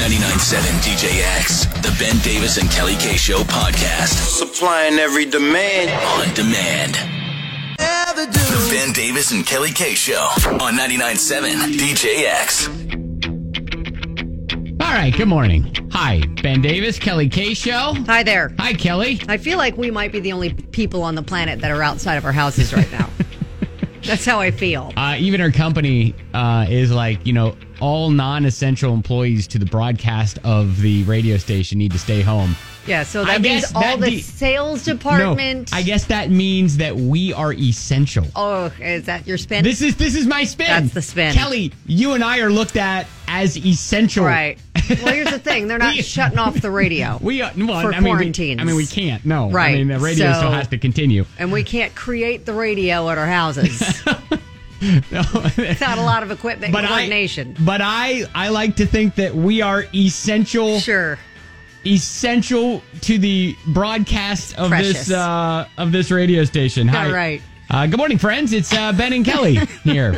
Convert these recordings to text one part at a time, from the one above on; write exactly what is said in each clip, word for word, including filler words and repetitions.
ninety-nine point seven D J X, the Ben Davis and Kelly K Show podcast. Supplying every demand. On demand. The Ben Davis and Kelly K Show on ninety-nine point seven D J X. All right, good morning. Hi, Ben Davis, Kelly K Show. Hi there. Hi, Kelly. I feel like we might be the only people on the planet that are outside of our houses right now. That's how I feel. Uh, even our company uh, is like, you know, all non-essential employees to the broadcast of the radio station need to stay home. Yeah, so I that means guess all that the be- sales department. No, I guess that means that we are essential. Oh, is that your spin? This is this is my spin. That's the spin. Kelly, you and I are looked at as essential. Right. Well, here's the thing. They're not We- shutting off the radio We are, well, for I mean, quarantines. We, I mean, we can't. No. Right. I mean, the radio So- still has to continue. And we can't create the radio at our houses. No. It's not a lot of equipment and coordination. I, but I, I like to think that we are essential. Sure. Essential to the broadcast of Precious. this uh, of this radio station. Hi. All right. Uh, good morning, friends. It's uh, Ben and Kelly here.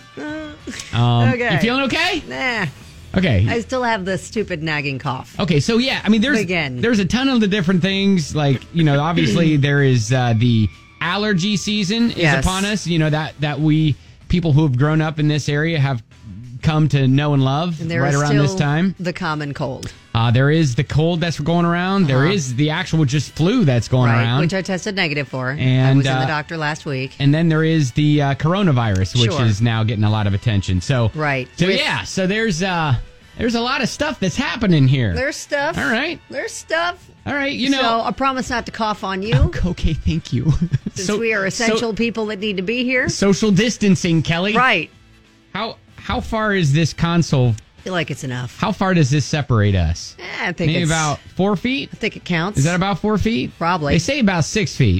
Um, Okay. You feeling okay? Nah. Okay. I still have the stupid nagging cough. Okay, so yeah, I mean, there's Again. there's a ton of the different things. Like, you know, obviously there is uh, the allergy season is Yes. upon us. You know, that that we people who have grown up in this area have come to know and love And there right is around still this time. the common cold. Uh, there is the cold that's going around. There Uh-huh. is the actual just flu that's going Right, around. which I tested negative for. I And, was in uh, the doctor last week. And then there is the uh, coronavirus, which Sure. is now getting a lot of attention. So Right. So With- yeah, so there's uh, there's a lot of stuff that's happening here. There's stuff. All right. There's stuff. All right, you know. So I promise not to cough on you. Okay, thank you. Since So- we are essential so- people that need to be here. social distancing, Kelly. Right. How how far is this console? I feel like it's enough. How far does this separate us? Eh, I think Maybe it's about four feet. I think it counts. Is that about four feet? Probably. They say about six feet.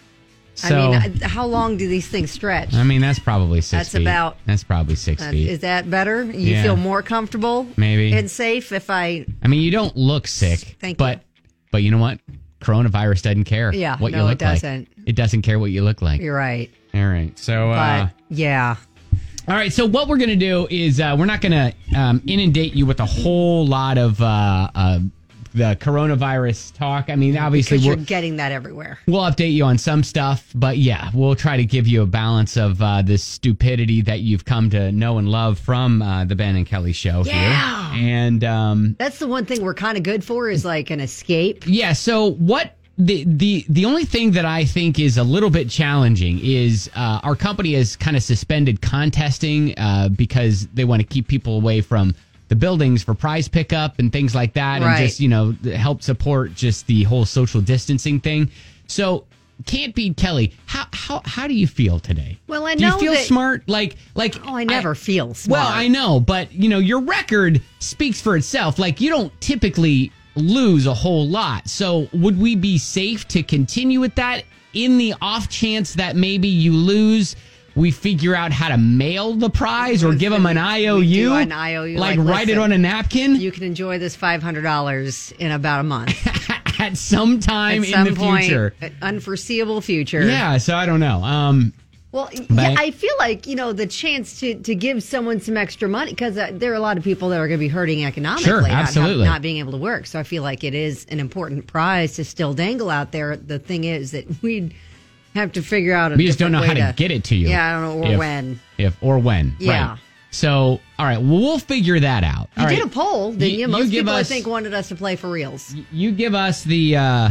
So I mean, I- how long do these things stretch? I mean, that's probably six That's feet. about- That's probably six Uh, feet. is that better? You Yeah. feel more comfortable? Maybe. And safe if I. I mean, you don't look sick. Thank but, you. But you know what? Coronavirus doesn't care. Yeah, what you no, look it doesn't. like. It doesn't care what you look like. You're right. All right. So. But uh, yeah. All right, so what we're going to do is uh, we're not going to um, inundate you with a whole lot of uh, uh, the coronavirus talk. I mean, obviously, Because you're we'll, getting that everywhere. we'll update you on some stuff, but yeah, we'll try to give you a balance of uh, this stupidity that you've come to know and love from uh, the Ben and Kelly show Yeah. here. And um, That's the one thing we're kind of good for is like an escape. yeah, so what... The, the the only thing that I think is a little bit challenging is uh, our company has kind of suspended contesting uh, because they want to keep people away from the buildings for prize pickup and things like that, Right. and just, you know, help support just the whole social distancing thing. So, can't be Kelly. How how how do you feel today? Well, I do you know feel that- smart? Like like Oh, I never feel smart. Well, I know, but you know, your record speaks for itself. Like, you don't typically lose a whole lot. So would we be safe to continue with that in the off chance that maybe you lose? We figure out how to mail the prize or give them an I O U? We do an I O U, Like, like, write it listen, on a napkin You can enjoy this five hundred dollars in about a month. at some time At some in the point, future. unforeseeable future. Yeah, so I don't know. Um, Well, But- yeah, I feel like, you know, the chance to, to give someone some extra money, because uh, there are a lot of people that are going to be hurting economically. Sure, not- absolutely. Not, being able to work. So I feel like it is an important prize to still dangle out there. The thing is that we'd have to figure out a we just don't know different how way to get it to you. Yeah, I don't know, or If- when. If or when. Yeah. Right. So, all right, well, we'll figure that out. You All did right. a poll, didn't You- you? you Most give people, us- I think, wanted us to play for reals. You give us the, uh,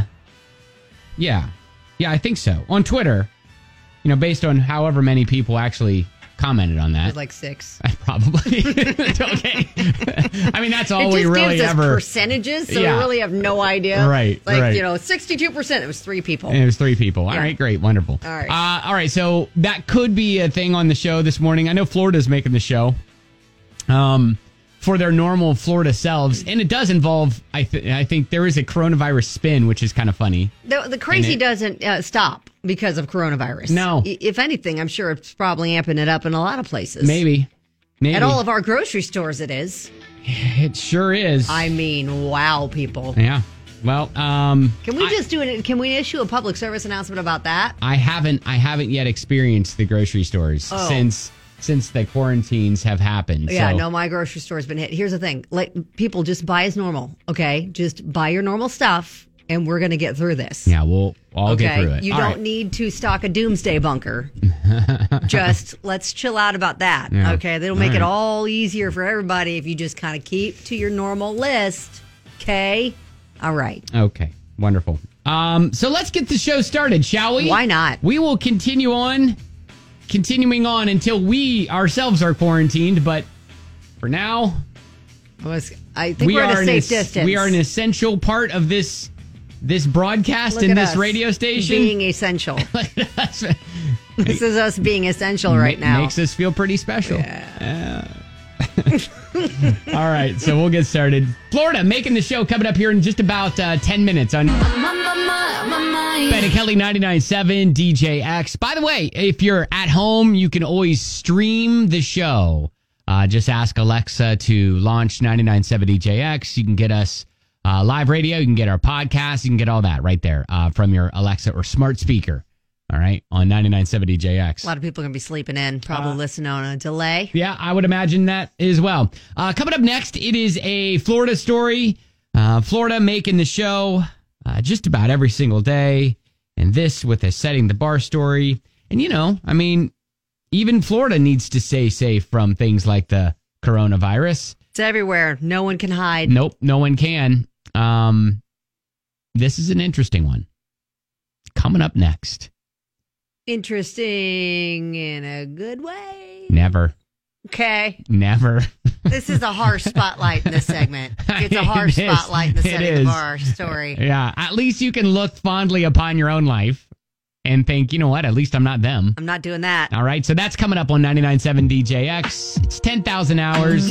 yeah, yeah, I think so. On Twitter, you know, based on however many people actually commented on It that. was like six. Probably. Okay. I mean, that's all It we just really gives us ever. percentages, so Yeah. we really have no idea. Right, Like, right. you know, sixty-two percent, it was three people. And it was three people. All Yeah. right, great, wonderful. All right. Uh, all right, so that could be a thing on the show this morning. I know Florida's making the show um, for their normal Florida selves, and it does involve, I, th- I think there is a coronavirus spin, which is kind of funny. The, the crazy And it- doesn't uh, stop because of coronavirus. No. I- If anything, I'm sure it's probably amping it up in a lot of places. Maybe. Maybe. At all of our grocery stores, it is. It sure is. I mean, wow, people. Yeah. Well, um, Can we I- just do it? Can we issue a public service announcement about that? I haven't I haven't yet experienced the grocery stores Oh. since since the quarantines have happened. Yeah, so. no, my grocery store's been hit. Here's the thing. Like, people just buy as normal, okay? Just buy your normal stuff, and we're going to get through this. Yeah, we'll all okay? get through it. You all don't right. need to stock a doomsday bunker. Just let's chill out about that, Yeah. okay? That'll make All it right. all easier for everybody if you just kind of keep to your normal list, okay? All right. Okay, wonderful. Um, so let's get the show started, shall we? Why not? We will continue on, continuing on until we ourselves are quarantined. But for now, Was- I think we we're at are a safe an, distance. we are an essential part of this this broadcast Look and at this us radio station. being essential. That's- This is us being essential right ma- now. Makes us feel pretty special. Yeah. All right, so we'll get started. Florida making the show coming up here in just about uh, ten minutes on Ben and Kelly ninety-nine point seven D J X. By the way, if you're at home, you can always stream the show. Uh, just ask Alexa to launch ninety-nine point seven D J X. You can get us uh, live radio. You can get our podcast. You can get all that right there uh, from your Alexa or smart speaker. All right, on ninety-nine point seven D J X. A lot of people are going to be sleeping in, probably Uh, listening on a delay. Yeah, I would imagine that as well. Uh, coming up next, it is a Florida story. Uh, Florida making the show uh, just about every single day. And this with a setting the bar story. And, you know, I mean, even Florida needs to stay safe from things like the coronavirus. It's everywhere. No one can hide. Nope, no one can. Um, this is an interesting one. Coming up next. Interesting in a good way. Never. Okay. Never. This is a harsh spotlight in this segment. It's a harsh It is. spotlight in the It setting the is. bar story. Yeah, at least you can look fondly upon your own life and think, you know what, at least I'm not them. I'm not doing that. All right, so that's coming up on ninety-nine point seven D J X. It's ten thousand hours.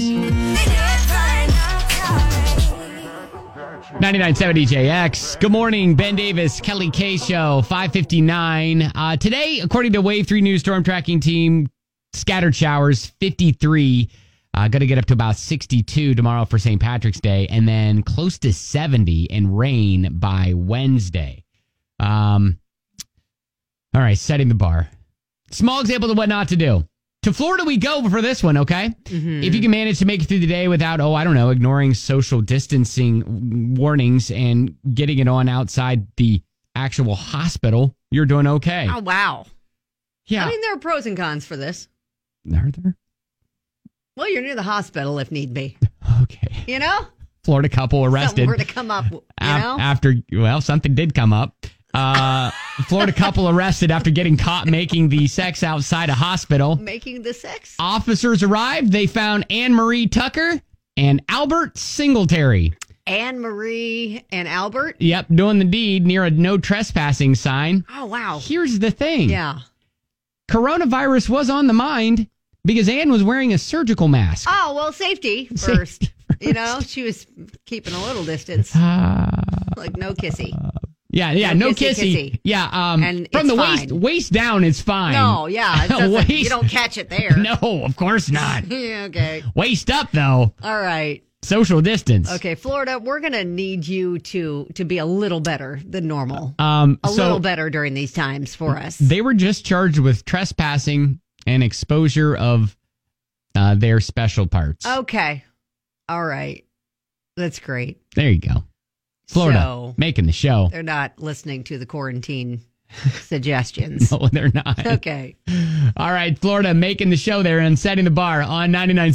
ninety-nine point seven D J X. Good morning, Ben Davis, Kelly K Show, five fifty-nine. Uh, today, according to Wave three News Storm Tracking Team, scattered showers, fifty-three. Uh, going to get up to about sixty-two tomorrow for Saint Patrick's Day, and then close to seventy and rain by Wednesday. Um, all right, setting the bar. Small example of what not to do. To Florida we go for this one, okay? Mm-hmm. If you can manage to make it through the day without, oh, I don't know, ignoring social distancing warnings and getting it on outside the actual hospital, you're doing okay. Oh, wow. Yeah. I mean, there are pros and cons for this. Are there? Well, you're near the hospital if need be. Okay. You know? Florida couple arrested. Something were to come up, you af- know? After, well, something did come up. Uh, Florida couple arrested after getting caught making the sex outside a hospital. Making the sex? Officers arrived. They found Anne Marie Tucker and Albert Singletary. Anne Marie and Albert? Yep, doing the deed near a no trespassing sign. Oh, wow. Here's the thing. Yeah. Coronavirus was on the mind because Anne was wearing a surgical mask. Oh, well, safety first. Safety You know, she was keeping a little distance. Uh, Like no kissy. yeah, yeah, No no, kissy, kissy. kissy. Yeah, um, And from it's the waist fine. waist down, it's fine. No, yeah. It doesn't, Waist- you don't catch it there. No, of course not. Yeah, okay. Waist up, though. All right. Social distance. Okay, Florida, we're going to need you to to be a little better than normal. Um, a so little better during these times for us. they were just charged with trespassing and exposure of uh, their special parts. Okay. All right. That's great. There you go. Florida So- making the show. They're not listening to the quarantine suggestions. No, they're not. Okay. All right, Florida making the show there and setting the bar on ninety-nine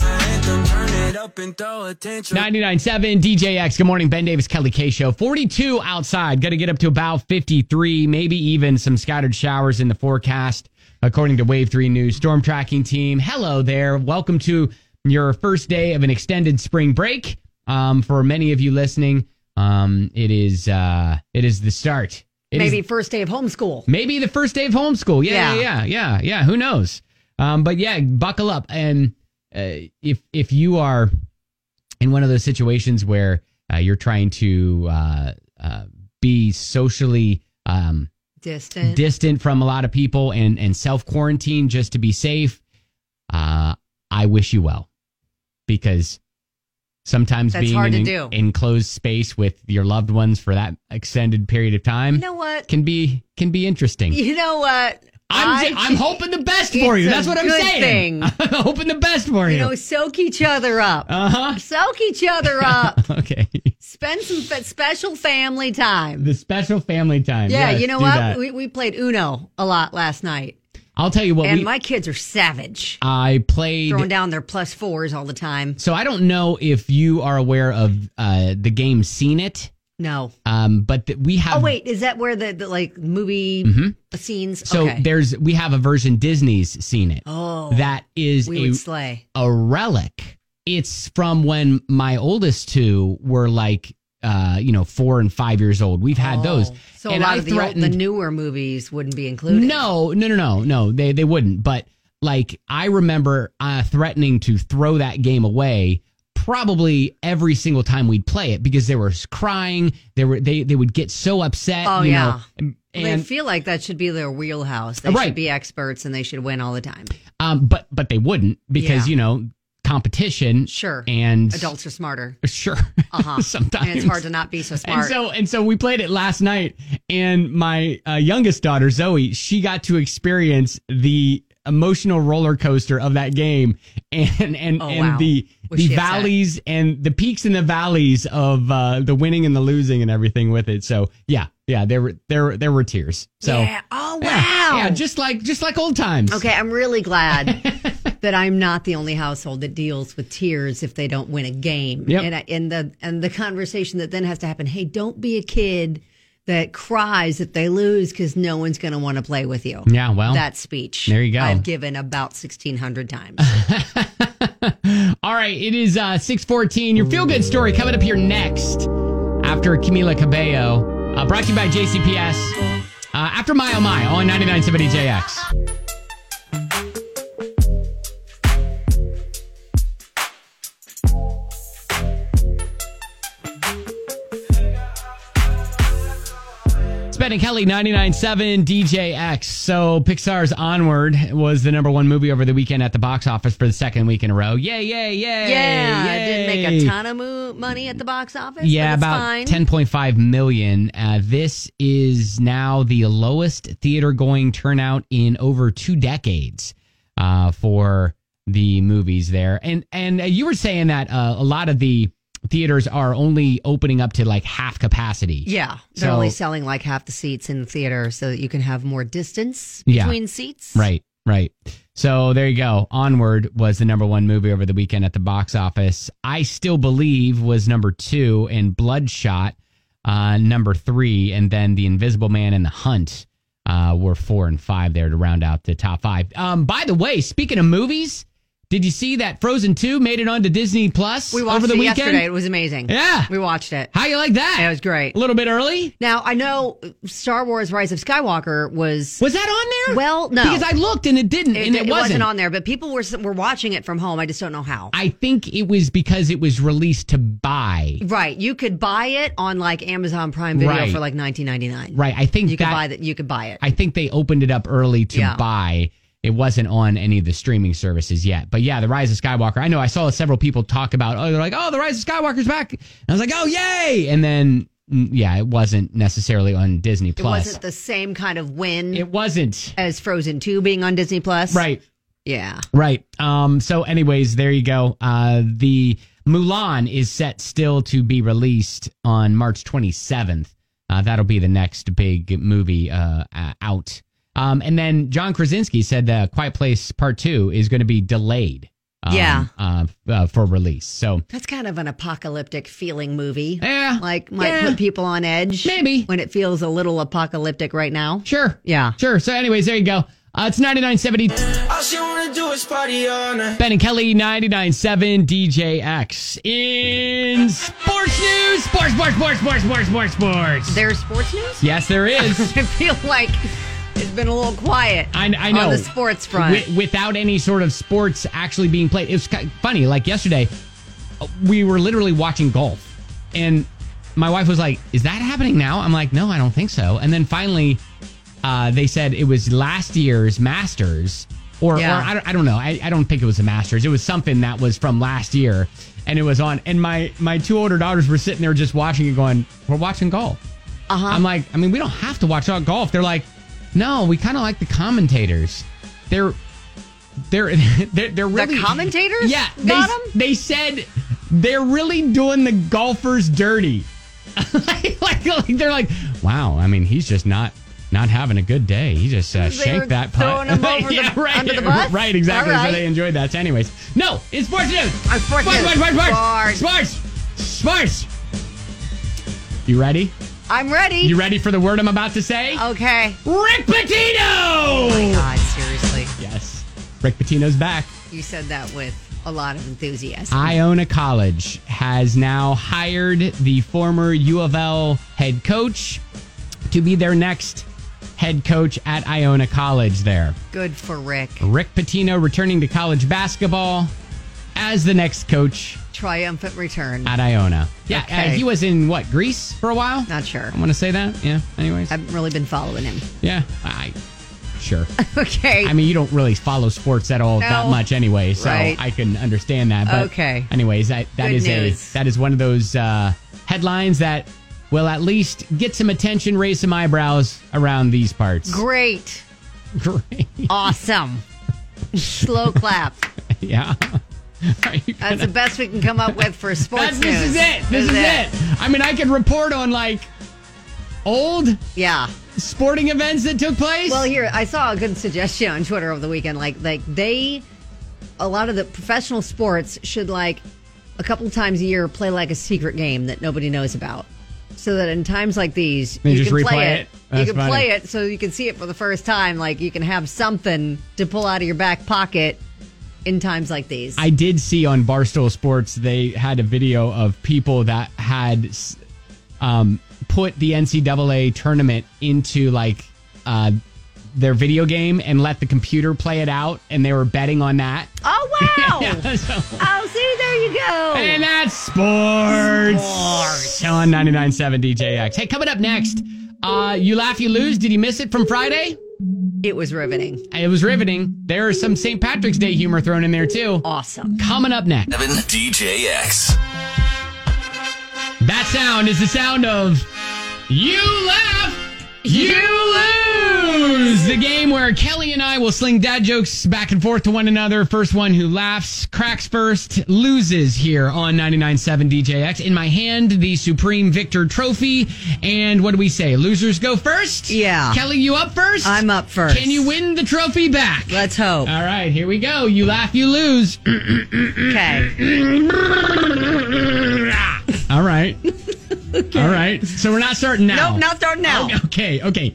point seven D J X. Good morning, Ben Davis, Kelly K Show. forty-two outside. Got to get up to about fifty-three, maybe even some scattered showers in the forecast, according to Wave three News Storm Tracking Team. Hello there. Welcome to your first day of an extended spring break. Um, for many of you listening, um, it is uh, it is the start. It is Maybe first day of homeschool. Maybe the first day of homeschool. Yeah, Yeah. yeah, yeah, yeah, yeah. Who knows? Um, but yeah, buckle up. And uh, if if you are in one of those situations where uh, you're trying to uh, uh, be socially um, Distant. distant from a lot of people and and self quarantine just to be safe, uh, I wish you well, because sometimes That's being hard in to an do. enclosed space with your loved ones for that extended period of time You know what? can be can be interesting. You know what? I'm, I- I'm hoping the best for you. It's a That's what I'm good saying. thing. I'm hoping the best for you. You know, soak each other up. uh-huh. Soak each other up. Okay. Spend some fe- special family time. The special family time. Yeah, Yes, you know do what? that. We, we played Uno a lot last night. I'll tell you what. And we, my kids are savage. I played. Throwing down their plus fours all the time. So I don't know if you are aware of uh, the game Seen It. No. Um, but th- we have. Oh, wait. Is that where the, the like, movie scenes? So okay. there's we have a version Disney's Seen It. Oh. That is we a, would slay. a relic. It's from when my oldest two were like, uh, you know, four and five years old. We've had Oh. those. So And a lot I of the, old, the threatened- newer movies wouldn't be included. No, no, no, no, no. They they wouldn't. But like I remember uh, threatening to throw that game away probably every single time we'd play it because they were crying. They were they they would get so upset. Oh, you yeah. know, and, Well, they feel like that should be their wheelhouse. They Right. should be experts and they should win all the time. um, but but they wouldn't because Yeah. you know competition. Sure. And Adults are smarter. Sure. Uh-huh. Sometimes And it's hard to not be so smart. And so and so we played it last night, and my uh, youngest daughter Zoe, she got to experience the emotional roller coaster of that game, and and Oh, and wow. the Was the she upset? valleys and the peaks and the valleys of uh, the winning and the losing and everything with it. So yeah, yeah, there were there there were tears. So yeah. Oh, wow. yeah, yeah, just like just like old times. Okay, I'm really glad that I'm not the only household that deals with tears if they don't win a game. Yep. And I, and the and the conversation that then has to happen. Hey, don't be a kid that cries if they lose because no one's going to want to play with you. Yeah, well, that speech. there you go. I've given about sixteen hundred times. All right, it is uh, six fourteen. Your feel good story coming up here next after Camila Cabello. Uh, brought to you by J C P S. Uh, after My Oh My on ninety-nine point seven D J X. It's Ben and Kelly, ninety-nine point seven D J X. So Pixar's Onward was the number one movie over the weekend at the box office for the second week in a row. Yay, yay, yay. Yeah, yay. it didn't make a ton of mo- money at the box office. Yeah, but it's about fine. ten point five million. Uh, this is now the lowest theater going turnout in over two decades uh, for the movies there. And and uh, you were saying that uh, a lot of the theaters are only opening up to like half capacity. Yeah, they're So- only selling like half the seats in the theater so that you can have more distance Yeah. between seats. Right, right. So there you go. Onward was the number one movie over the weekend at the box office. I Still Believe was number two, and Bloodshot uh, number three, and then The Invisible Man and The Hunt uh, were four and five there to round out the top five. Um, by the way, speaking of movies, did you see that Frozen two made it onto Disney Plus We watched over the it weekend? yesterday. It was amazing. Yeah. We watched it. How you like that? It was great. A little bit early? Now, I know Star Wars Rise of Skywalker was... Was that on there? Well, no. Because I looked and it didn't, It, and it, it wasn't. wasn't on there, but people were were watching it from home. I just don't know how. I think it was because it was released to buy. Right. You could buy it on like Amazon Prime Video Right. for like nineteen ninety-nine. Right. I think You could that, buy that. You could buy it. I think they opened it up early to Yeah. buy. It wasn't on any of the streaming services yet. But yeah, The Rise of Skywalker. I know I saw several people talk about, oh, they're like, oh, The Rise of Skywalker's back. And I was like, oh, yay. And then, mm, yeah, it wasn't necessarily on Disney It Plus. wasn't the same kind of win It wasn't. as Frozen two being on Disney Plus. Right. Yeah. Right. Um, so anyways, there you go. Uh, the Mulan is set still to be released on March twenty-seventh. Uh, that'll be the next big movie uh, uh, out. Um, and then John Krasinski said that Quiet Place Part two is going to be delayed. Um, Yeah. Uh, uh, for release. So That's kind of an apocalyptic feeling movie. yeah, Like, might yeah, put people on edge. Maybe. When it feels a little apocalyptic right now. sure, Yeah. sure. So anyways, there you go. Uh, it's ninety-nine seventy. All she wanna do is party all night. Ben and Kelly, ninety-nine seven D J X. In sports news, sports, sports, sports, sports, sports, sports, sports. There's sports news? Yes, there is. I feel like it's been a little quiet I, I know. on the sports front. Wi- without any sort of sports actually being played. It was kind of funny. Like yesterday, we were literally watching golf. And my wife was like, is that happening now? I'm like, no, I don't think so. And then finally, uh, they said it was last year's Masters. Or, Yeah. or I, don't, I don't know. I, I don't think it was the Masters. It was something that was from last year. And it was on. And my, my two older daughters were sitting there just watching it going, we're watching golf. Uh-huh. I'm like, I mean, we don't have to watch golf. They're like, No, we kind of like the commentators. They're they're they're, they're really The commentators? Yeah, got they, 'em? they said they're really doing the golfers dirty. like, like, like they're like, wow. I mean, he's just not not having a good day. He just uh, They shanked were that putt. throwing him over yeah, the- right, under the bus? Right, exactly. All So right. they enjoyed that. So anyways, no, it's sports news. Uh, sports news. sports, sports, sports, Sports. sports, sports. You ready? I'm ready. You ready for the word I'm about to say? Okay. Rick Pitino! Oh my God, seriously. Yes. Rick Pitino's back. You said that with a lot of enthusiasm. Iona College has now hired the former U of L head coach to be their next head coach at Iona College there. Good for Rick. Rick Pitino returning to college basketball as the next coach Triumphant return. at Iona. Yeah, Okay. uh, he was in, what, Greece for a while? Not sure. I want to say that. Yeah, anyways. I haven't really been following him. yeah, I... Sure. Okay. I mean, you don't really follow sports at all No. that much anyway, so Right. I can understand that. But Okay. anyways, that, that Good is news. a that is one of those uh, headlines that will at least get some attention, raise some eyebrows around these parts. Great. Great. Awesome. Slow clap. Yeah. Are you That's gonna- the best we can come up with for sports That's- this news. is it. This is it. I mean, I could report on like old Yeah. sporting events that took place. Well, here I saw a good suggestion on Twitter over the weekend. Like, like they, a lot of the professional sports should like a couple times a year play like a secret game that nobody knows about, so that in times like these They you just can replay play it? it. That's You can funny. play it so you can see it for the first time. Like you can have something to pull out of your back pocket in times like these. I did see on Barstool Sports, they had a video of people that had um, put the N C double A tournament into like uh, their video game and let the computer play it out, and they were betting on that. oh wow! Yeah, so- Oh, see, there you go. and that's sports. Sports. On ninety-nine point seven D J X. Hey, coming up next, uh, you laugh, you lose. Did you miss it from Friday? It was riveting. It was riveting. There's some Saint Patrick's Day humor thrown in there, too. Awesome. Coming up next. seven D J X. That sound is the sound of you laugh, you lose. The game where Kelly and I will sling dad jokes back and forth to one another. First one who laughs, cracks first, loses here on ninety-nine point seven D J X. In my hand, the Supreme Victor Trophy. And what do we say? Losers go first? Yeah. Kelly, you up first? I'm up first. Can you win the trophy back? Let's hope. All right, here we go. You laugh, you lose. Okay. All right. All right. So we're not starting now. Nope, not starting now. Okay, okay.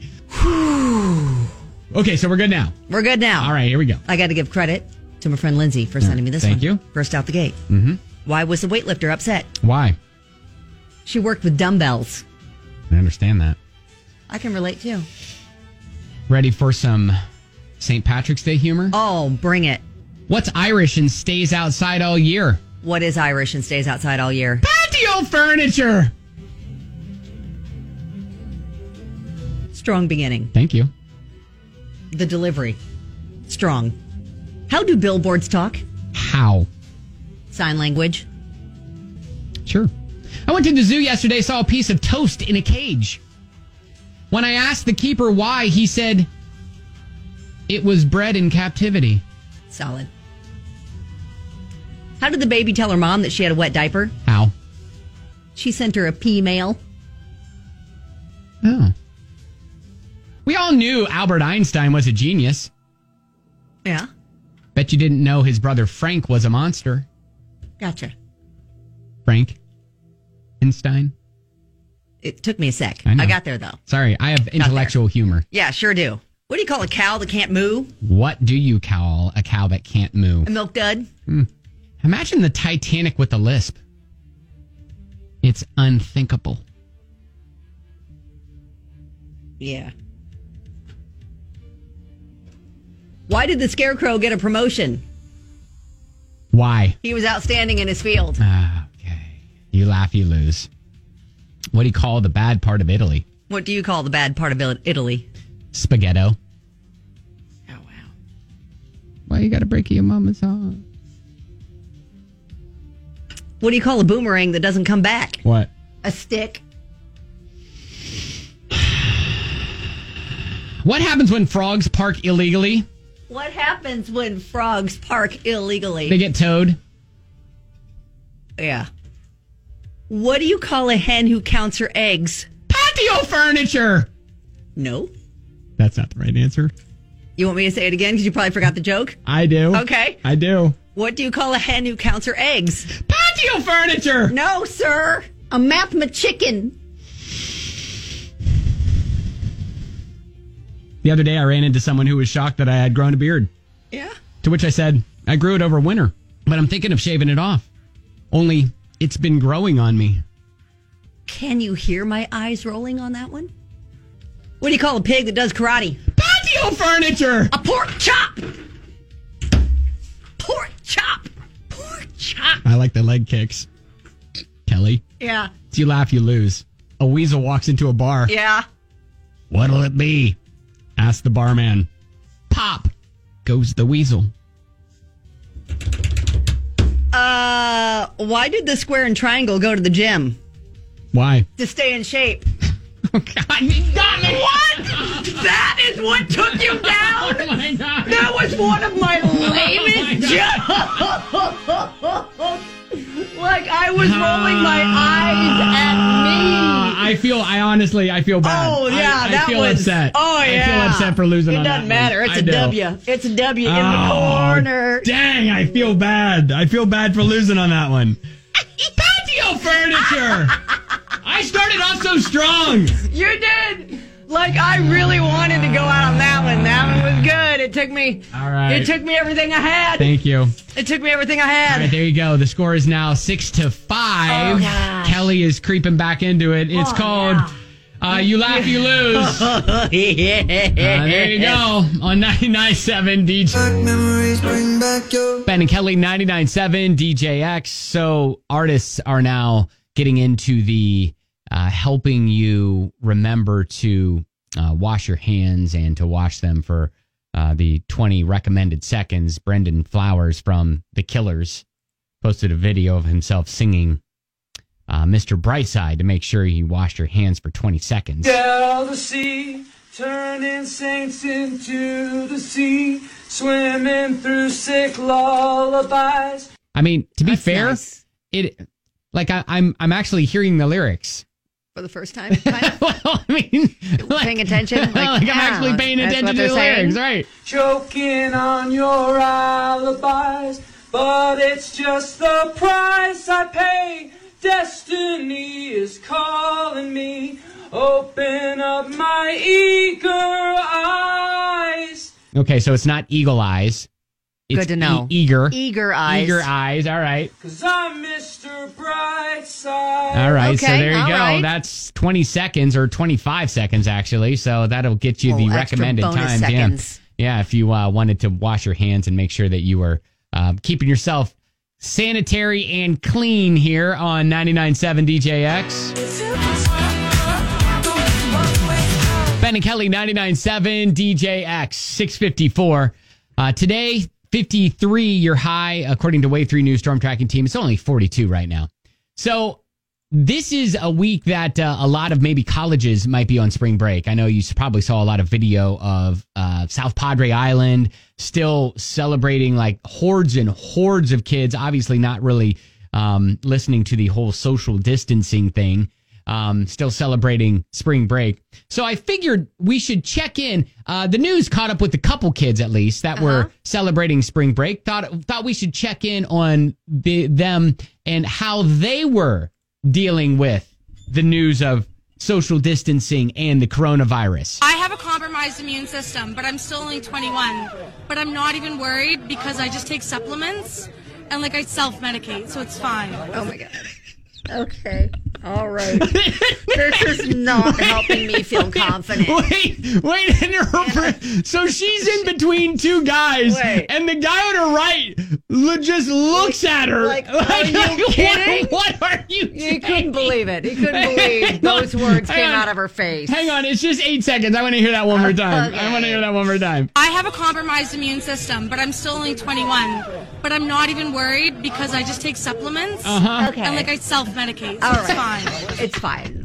Okay, so we're good now. We're good now. All right, here we go. I got to give credit to my friend Lindsay for sending me this Thank one. you. First out the gate. Mm-hmm. Why was the weightlifter upset? Why? She worked with dumbbells. I understand that. I can relate too. Ready for some Saint Patrick's Day humor? Oh, bring it. What's Irish and stays outside all year? What is Irish and stays outside all year? Patio furniture. Strong beginning. Thank you. The delivery. Strong. How do billboards talk? How? Sign language. Sure. I went to the zoo yesterday, saw a piece of toast in a cage. When I asked the keeper why, he said it was bred in captivity. Solid. How did the baby tell her mom that she had a wet diaper? How? She sent her a pea mail. Oh. We all knew Albert Einstein was a genius. Yeah. Bet you didn't know his brother Frank was a monster. Gotcha. Frank Einstein. It took me a sec. I know. I got there though. Sorry, I have intellectual humor. Yeah, sure do. What do you call a cow that can't moo? What do you call a cow that can't moo? A milk dud? Imagine the Titanic with a lisp. It's unthinkable. Yeah. Why did the scarecrow get a promotion? Why? He was outstanding in his field. Ah, okay. You laugh, you lose. What do you call the bad part of Italy? What do you call the bad part of Italy? Spaghetto. Oh, wow. Why you gotta break your mama's heart? What do you call a boomerang that doesn't come back? What? A stick. What happens when frogs park illegally? What happens when frogs park illegally? They get towed. Yeah. What do you call a hen who counts her eggs? Patio furniture. No. That's not the right answer. You want me to say it again because you probably forgot the joke? I do. Okay. I do. What do you call a hen who counts her eggs? Patio furniture. No, sir. A mathemachicken. The other day, I ran into someone who was shocked that I had grown a beard. Yeah. To which I said, I grew it over winter, but I'm thinking of shaving it off. Only it's been growing on me. Can you hear my eyes rolling on that one? What do you call a pig that does karate? Patio furniture. A pork chop. Pork chop. Pork chop. I like the leg kicks. Kelly. Yeah. If you laugh, you lose. A weasel walks into a bar. Yeah. What'll it be? Ask the barman. Pop goes the weasel. Uh, why did the square and triangle go to the gym? Why? To stay in shape. Oh, God, you got me. What? That is what took you down? Oh, my God. That was one of my lamest Oh, jokes. Like I was rolling my eyes at me. I feel, I honestly, I feel bad. Oh, yeah, I, I that feel was, upset. Oh, yeah. I feel upset for losing it on that doesn't matter. one. It's I a do. W. It's a W in the Oh, corner. Dang, I feel bad. I feel bad for losing on that one. Patio furniture. I started off so strong. You did. Like, I really wanted to go out on that one. That one was good. It took me. All right. It took me everything I had. Thank you. It took me everything I had. All right, there you go. The score is now six to five. Oh, gosh. Kelly is creeping back into it. It's Oh, called yeah. uh, You Laugh, You Lose. Uh, yeah. there you go on ninety-nine point seven D J. Memories bring back your... Ben and Kelly, ninety-nine point seven D J X. So artists are now getting into the uh, helping you remember to uh, wash your hands and to wash them for uh, the twenty recommended seconds. Brendan Flowers from The Killers posted a video of himself singing uh, Mister Brightside to make sure you washed your hands for twenty seconds. Down the sea, turning saints into the sea, swimming through sick lullabies. I mean, to be That's fair, nice. it like I, I'm I'm actually hearing the lyrics. For the first time? Kind of? Well, I mean, like, Paying attention? Like, like I'm yeah, actually paying that's attention what to they're the saying. lyrics, right? Choking on your alibis, but it's just the price I pay. Destiny is calling me. Open up my eager eyes. Okay, so it's not eagle eyes. It's Good to know. E- eager. Eager eyes. Eager eyes. All right. Cause I'm Mister Brightside. All right. so Okay, there you all go. right. That's twenty seconds or twenty-five seconds, actually. So that'll get you the Little extra recommended bonus times. seconds. Yeah. Yeah. If you uh, wanted to wash your hands and make sure that you were uh, keeping yourself sanitary and clean here on ninety-nine point seven D J X. Ben and Kelly, ninety-nine point seven D J X, six fifty-four. Uh, today, fifty-three, your high, according to Wave three News Storm Tracking Team. It's only forty-two right now. So this is a week that uh, a lot of maybe colleges might be on spring break. I know you probably saw a lot of video of uh, South Padre Island still celebrating like hordes and hordes of kids, obviously not really um, listening to the whole social distancing thing. Um, still celebrating spring break. So I figured we should check in. Uh, the news caught up with a couple kids, at least, that Uh-huh. were celebrating spring break. Thought thought we should check in on the, them and how they were dealing with the news of social distancing and the coronavirus. I have a compromised immune system, but I'm still only twenty-one. But I'm not even worried because I just take supplements and like I self-medicate, so it's fine. Oh, my God. Okay. All right. This is not helping me feel confident. Wait, wait, and her, so she's in between two guys, Wait. and the guy on her right lo- just looks at her. like, are you kidding? What, what are you He saying? couldn't believe it. He couldn't believe Hang those on. words Hang came on. out of her face. Hang on, it's just eight seconds. I want to hear that one more time. Okay. I want to hear that one more time. I have a compromised immune system, but I'm still only twenty-one. But I'm not even worried because I just take supplements Uh-huh. Okay. and like I self-medicate, so All it's right. fine. It's fine.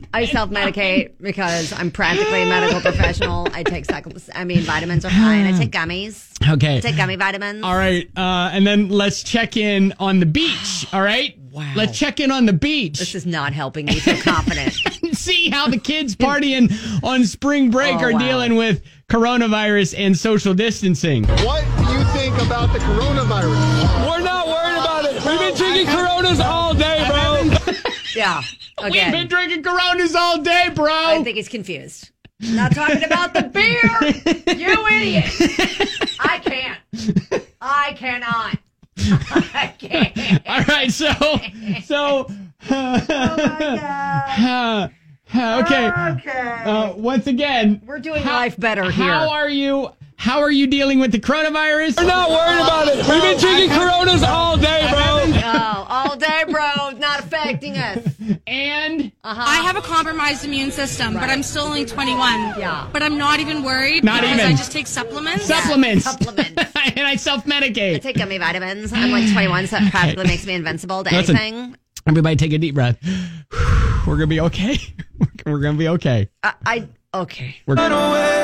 I self-medicate because I'm practically a medical professional. I take cycle. I mean, vitamins are fine. I take gummies. Okay. I take gummy vitamins. All right. Uh, and then let's check in on the beach. All right. Wow. Let's check in on the beach. This is not helping me feel confident. See how the kids partying on spring break Oh, are wow. dealing with coronavirus and social distancing. What do you think about the coronavirus? We're not worried about it. We've been drinking Coronas all day, bro. Yeah. We've Again, been drinking Coronas all day, bro. I think he's confused. Not talking about the beer. You idiot. I can't. I cannot. I can't. All right, so so Oh my God. uh, okay. Okay. Uh, once again, We're doing how- life better here. How are you? How are you dealing with the coronavirus? We're not worried about it. We've been drinking Coronas all day, bro. Oh, all day, bro. Not affecting us. And Uh-huh. I have a compromised immune system, but I'm still only twenty-one. Yeah. But I'm not even worried Not because even. I just take supplements. supplements. supplements. And I self-medicate. I take gummy vitamins. I'm like twenty-one, so that practically makes me invincible to Listen. anything. Everybody take a deep breath. We're going to be okay. We're going to be okay. I, I okay. We're Ben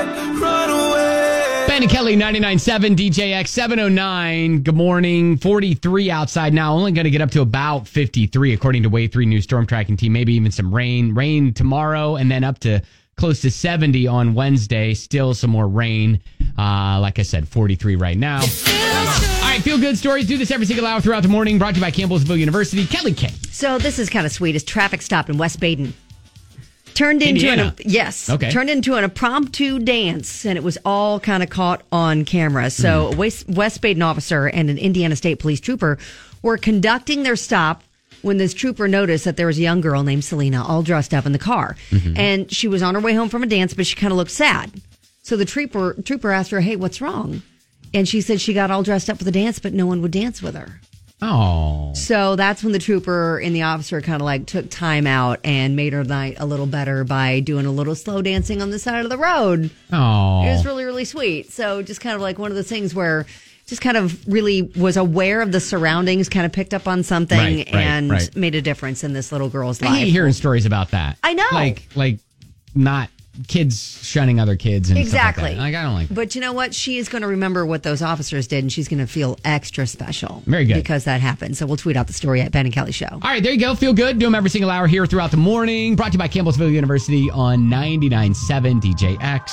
and Kelly, ninety-nine point seven, D J X, seven oh nine. Good morning. forty-three outside now. Only going to get up to about fifty-three, according to Wave three News Storm Tracking Team. Maybe even some rain. Rain tomorrow, and then up to close to seventy on Wednesday. Still some more rain. Uh, like I said, forty-three right now. All right, feel good stories. Do this every single hour throughout the morning. Brought to you by Campbellsville University. Kelly K. So this is kind of sweet. As traffic stopped in West Baden. Turned into Indiana. an yes, Okay. turned into an impromptu dance, and it was all kind of caught on camera. So, Mm. a West, West Baden officer and an Indiana State Police trooper were conducting their stop when this trooper noticed that there was a young girl named Selena, all dressed up in the car, Mm-hmm. and she was on her way home from a dance, but she kind of looked sad. So the trooper trooper asked her, "Hey, what's wrong?" And she said she got all dressed up for the dance, but no one would dance with her. Oh. So that's when the trooper and the officer kind of like took time out and made her night a little better by doing a little slow dancing on the side of the road. Oh. It was really, really sweet. So just kind of like one of those things where just kind of really was aware of the surroundings, kind of picked up on something Right, right, and right. made a difference in this little girl's I life. hate hearing stories about that. I know. Like, like not kids shunning other kids and Exactly. stuff like that. Like, I don't like that. But you know what? She is going to remember what those officers did, and she's going to feel extra special. Very good. Because that happened. So we'll tweet out the story at Ben and Kelly Show. All right, there you go. Feel good. Do them every single hour here throughout the morning. Brought to you by Campbellsville University on ninety-nine point seven D J X.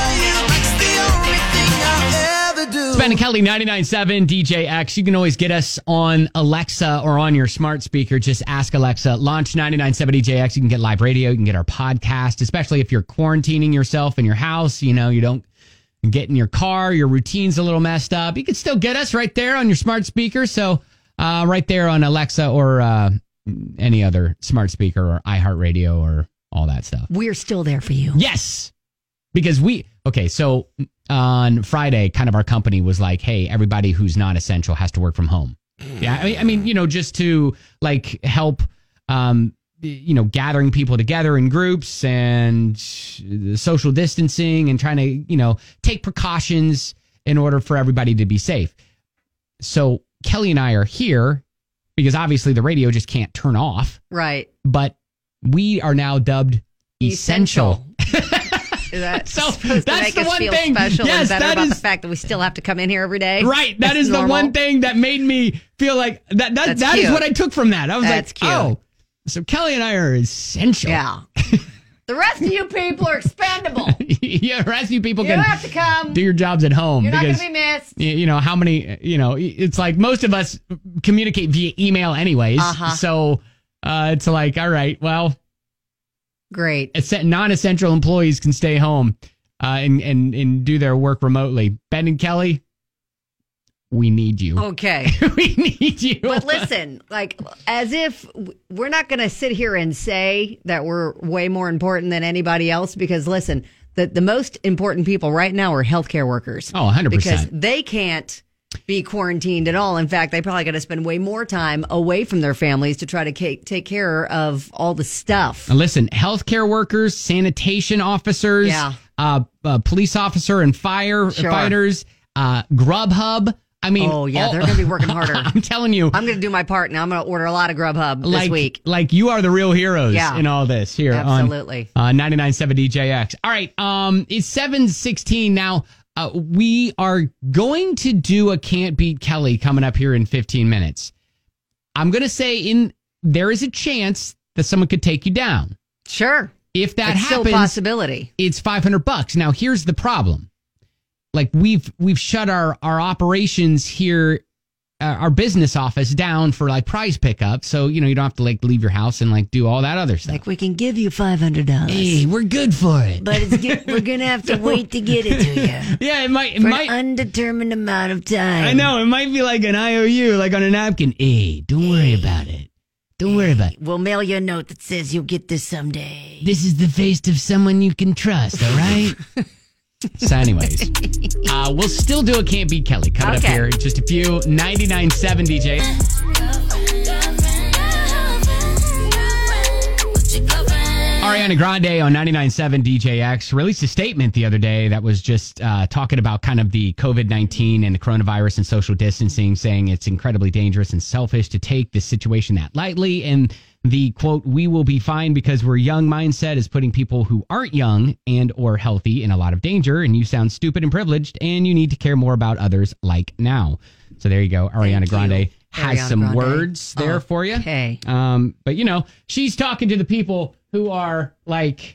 It's Ben and Kelly, ninety-nine point seven D J X. You can always get us on Alexa or on your smart speaker. Just ask Alexa, launch ninety-nine point seven D J X. You can get live radio. You can get our podcast, especially if you're quarantining yourself in your house. You know, you don't get in your car. Your routine's a little messed up. You can still get us right there on your smart speaker. So uh, right there on Alexa or uh, any other smart speaker or iHeartRadio or all that stuff. We're still there for you. Yes. Because we, okay, so on Friday, kind of our company was like, hey, everybody who's not essential has to work from home. Yeah. I mean, I mean, you know, just to like help, um, you know, gathering people together in groups and social distancing and trying to, you know, take precautions in order for everybody to be safe. So Kelly and I are here because obviously the radio just can't turn off, Right. but we are now dubbed essential. Is that So, supposed to that's make the us one feel thing- special yes, and better that about the is- fact that we still have to come in here every day? Right. That That's is the normal. one thing that made me feel like that. That, That's that is cute. what I took from that. I was That's like, cute. oh, so Kelly and I are essential. Yeah. The rest of you people are expendable. Yeah, the rest of you people You can have to come. do your jobs at home You're not going because to be missed. y- you know how many. You know, it's like most of us communicate via email, anyways. Uh-huh. So uh, it's like, all right, well, Great. it's- non-essential employees can stay home uh, and and and do their work remotely. Ben and Kelly, we need you. Okay. We need you. But listen, like, as if we're not going to sit here and say that we're way more important than anybody else, because listen, the, the most important people right now are healthcare workers. Oh, one hundred Because percent. they can't be quarantined at all. In fact, they probably got to spend way more time away from their families to try to ca- take care of all the stuff. Now listen, healthcare workers, sanitation officers, Yeah. uh, uh, police officer and fire Sure. fighters, uh, Grubhub, I mean, Oh, yeah, all- they're going to be working harder. I'm telling you. I'm going to do my part now. I'm going to order a lot of Grubhub like, this week. Like you are the real heroes Yeah. in all this here Absolutely. on uh, ninety-nine point seven D J X. All right, um, it's seven sixteen now. Uh, we are going to do a Can't Beat Kelly coming up here in fifteen minutes. I'm going to say in there is a chance that someone could take you down. Sure. If that it's happens, still a possibility. it's five hundred bucks. Now, here's the problem. Like we've we've shut our, our operations here, uh, our business office down for like prize pickup. So, you know, you don't have to like leave your house and like do all that other stuff. Like, we can give you five hundred dollars. Hey, we're good for it. But it's get, we're going to have to wait to get it to you. Yeah, it might. It For might. an undetermined amount of time. I know. It might be like an I O U, like on a napkin. Hey, don't worry about it. Don't worry about it. We'll mail you a note that says you'll get this someday. This is the face of someone you can trust, all right? So anyways, uh, we'll still do a Can't Beat Kelly coming Okay. up here in just a few. ninety-nine point seven D J. Ariana Grande on ninety-nine point seven D J X released a statement the other day that was just uh, talking about kind of the covid nineteen and the coronavirus and social distancing, saying it's incredibly dangerous and selfish to take this situation that lightly. And the quote, "we will be fine because we're young" mindset is putting people who aren't young and or healthy in a lot of danger. And you sound stupid and privileged, and you need to care more about others like now. So there you go. Ariana Thank Grande you. has Ariana some Grande. words there for you. Okay. Um, but, you know, she's talking to the people who are like,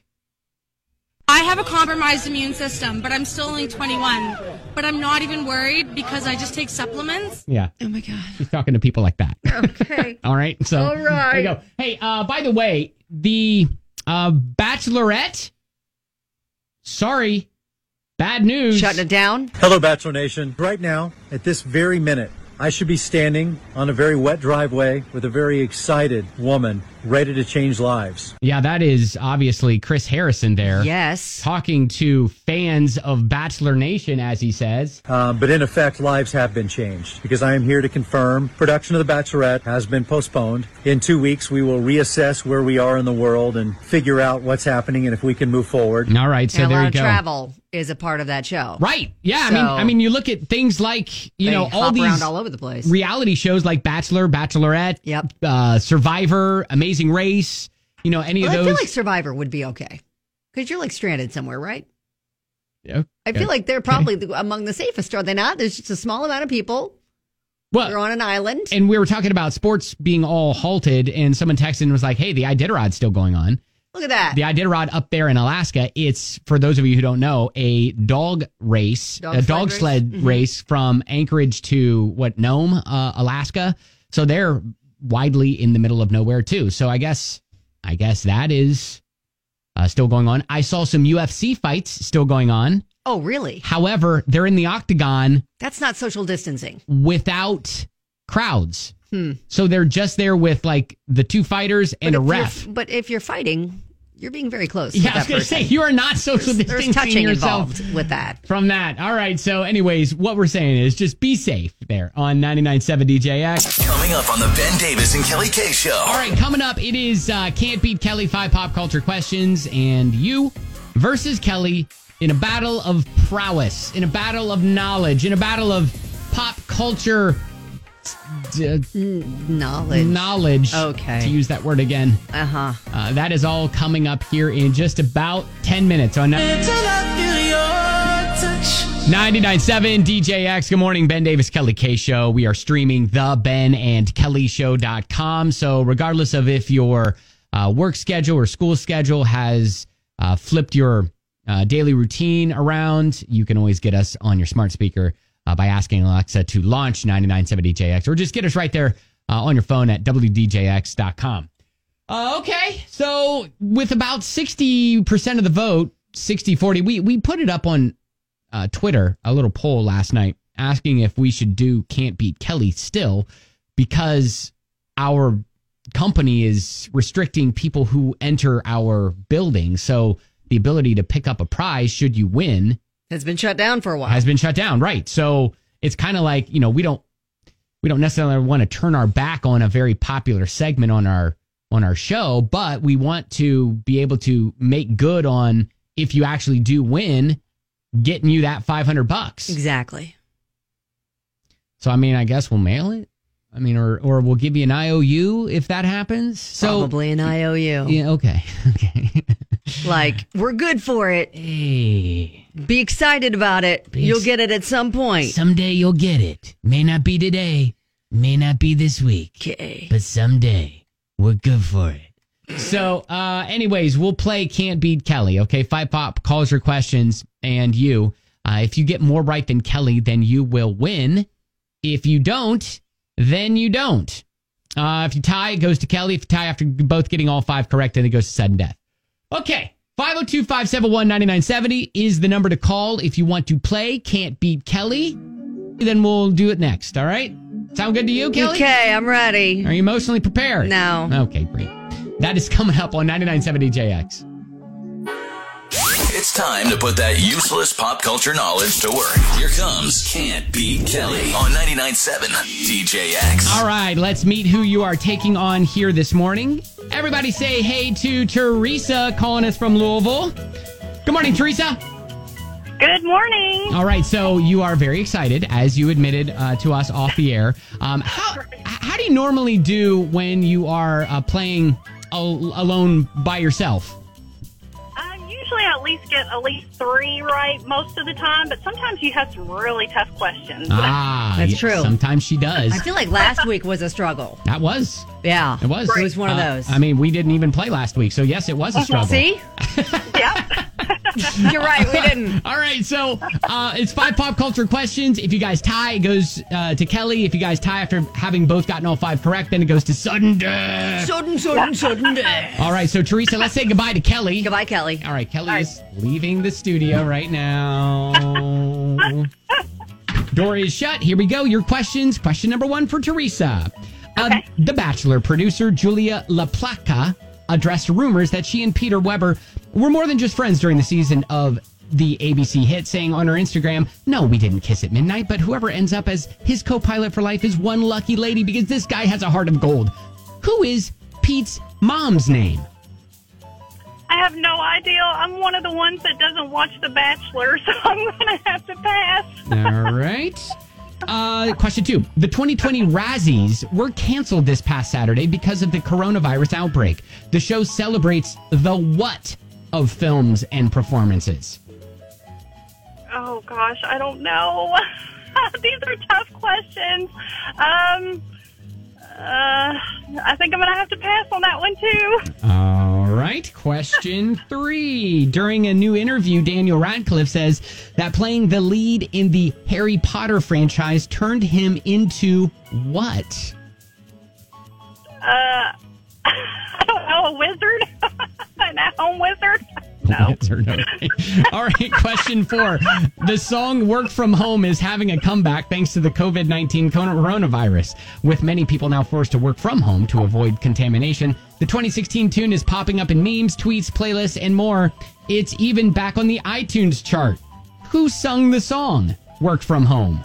I have a compromised immune system, but I'm still only twenty-one. But I'm not even worried because I just take supplements. yeah. Oh, my God. She's talking to people like that. Okay. All right. So All right. there you go. Hey, uh, by the way, the uh, Bachelorette, sorry, bad news. Shutting it down. Hello, Bachelor Nation. Right now, at this very minute, I should be standing on a very wet driveway with a very excited woman ready to change lives. Yeah, that is obviously Chris Harrison there. Yes. Talking to fans of Bachelor Nation, as he says. Uh, but in effect, lives have been changed because I am here to confirm production of The Bachelorette has been postponed. In two weeks, we will reassess where we are in the world and figure out what's happening and if we can move forward. All right, so and a there lot you of go. travel is a part of that show. Right. Yeah. I So- mean, I mean, you look at things like you They know all hop these around all over the place. reality shows like Bachelor, Bachelorette, Yep. uh, Survivor, Amazing Race. You know, any Well, of I those. feel like Survivor would be okay because you're like stranded somewhere, right? Yeah. I feel like they're probably the, among the safest, are they not? There's just a small amount of people. Well, They're on an island. and we were talking about sports being all halted, and someone texted and was like, "Hey, the Iditarod's still going on." Look at that. The Iditarod up there in Alaska. It's, for those of you who don't know, a dog race, Dog a sled dog race? sled Mhm. race from Anchorage to what Nome, uh, Alaska. So they're widely in the middle of nowhere too. So I guess, I guess that is uh, still going on. I saw some U F C fights still going on. Oh, really? However, they're in the octagon That's not social distancing. without crowds. Hmm. So they're just there with like the two fighters and But a if you're- ref. But if you're fighting, you're being very close. Yeah, with I was that going to say, person. you are not social There's distancing touching yourself involved with that. from that. All right. So, anyways, what we're saying is just be safe there on ninety-nine point seven D J X. Coming up on the Ben Davis and Kelly K Show. All right. Coming up, it is uh, Can't Beat Kelly, five pop culture questions, and you versus Kelly in a battle of prowess, in a battle of knowledge, in a battle of pop culture d- Knowledge. knowledge. Okay. To use that word again. Uh-huh. Uh, that is all coming up here in just about ten minutes on ninety-nine point seven D J X. Good morning, Ben Davis, Kelly K Show. We are streaming the Ben and Kelly Show dot com. So regardless of if your uh, work schedule or school schedule has uh, flipped your uh, daily routine around, you can always get us on your smart speaker uh, by asking Alexa to launch ninety-nine point seven D J X, or just get us right there uh, on your phone at W D J X dot com. Uh, okay, so with about sixty percent of the vote, sixty forty, we, we put it up on uh, Twitter, a little poll last night, asking if we should do Can't Beat Kelly still, because our company is restricting people who enter our building. So the ability to pick up a prize should you win Has been shut down for a while. has been shut down, right? So it's kind of like, you know, we don't we don't necessarily want to turn our back on a very popular segment on our on our show, but we want to be able to make good on, if you actually do win, getting you that five hundred bucks. Exactly. So, I mean, I guess we'll mail it. I mean, or or we'll give you an I O U if that happens. So, Probably an I O U. Yeah, okay. Okay. Like, we're good for it. Hey. Be excited about it. Be You'll ex- get it at some point. Someday you'll get it. May not be today. May not be this week. Okay. But someday we're good for it. So, uh, anyways, we'll play Can't Beat Kelly. Okay. Five Pop calls your questions and you. Uh, if you get more right than Kelly, then you will win. If you don't, then you don't. Uh, if you tie, it goes to Kelly. If you tie after both getting all five correct, then it goes to sudden death. Okay. five oh two, five seven one, nine nine seven oh is the number to call if you want to play Can't Beat Kelly. Then we'll do it next. All right? Sound good to you, Kelly? Okay, I'm ready. Are you emotionally prepared? No. Okay, great. That is coming up on ninety-nine seventy J X. It's time to put that useless pop culture knowledge to work. Here comes Can't Beat Kelly on ninety-nine seven D J X. All right, let's meet who you are taking on here this morning. Everybody say hey to Teresa calling us from Louisville. Good morning, Teresa. Good morning. All right, so you are very excited, as you admitted uh, to us off the air. Um, how how do you normally do when you are uh, playing al- alone by yourself? Um, usually I at least get at least three right most of the time, but sometimes you have some really tough questions. Ah, That's yeah, true. Sometimes she does. I feel like last week was a struggle. That was. Yeah. It was. It was one of Uh, those. I mean, we didn't even play last week, so yes, it was a struggle. See? Yep. You're right, we didn't. All right, so uh, it's five pop culture questions. If you guys tie, it goes uh, to Kelly. If you guys tie after having both gotten all five correct, then it goes to sudden death. Sudden, sudden, sudden death. All right, so Teresa, let's say goodbye to Kelly. Goodbye, Kelly. All right, Kelly is leaving the studio right now. Door is shut. Here we go. Your questions. Question number one for Teresa. Uh, Okay. The Bachelor producer Julia LaPlaca addressed rumors that she and Peter Weber were more than just friends during the season of the A B C hit, saying on her Instagram, "No, we didn't kiss at midnight, but whoever ends up as his co-pilot for life is one lucky lady because this guy has a heart of gold." Who is Pete's mom's name? I have no idea. I'm one of the ones that doesn't watch The Bachelor, so I'm going to have to pass. All right. Uh, question two. The twenty twenty Razzies were canceled this past Saturday because of the coronavirus outbreak. The show celebrates the what of films and performances? Oh, gosh, I don't know. These are tough questions. Um, uh, I think I'm going to have to pass on that one, too. All right. Question three. During a new interview, Daniel Radcliffe says that playing the lead in the Harry Potter franchise turned him into what? Uh, I don't know, a wizard? An at-home wizard? No. All right, question four. The song Work From Home is having a comeback thanks to the covid nineteen coronavirus. With many people now forced to work from home to avoid contamination, the twenty sixteen tune is popping up in memes, tweets, playlists, and more. It's even back on the iTunes chart. Who sung the song Work From Home?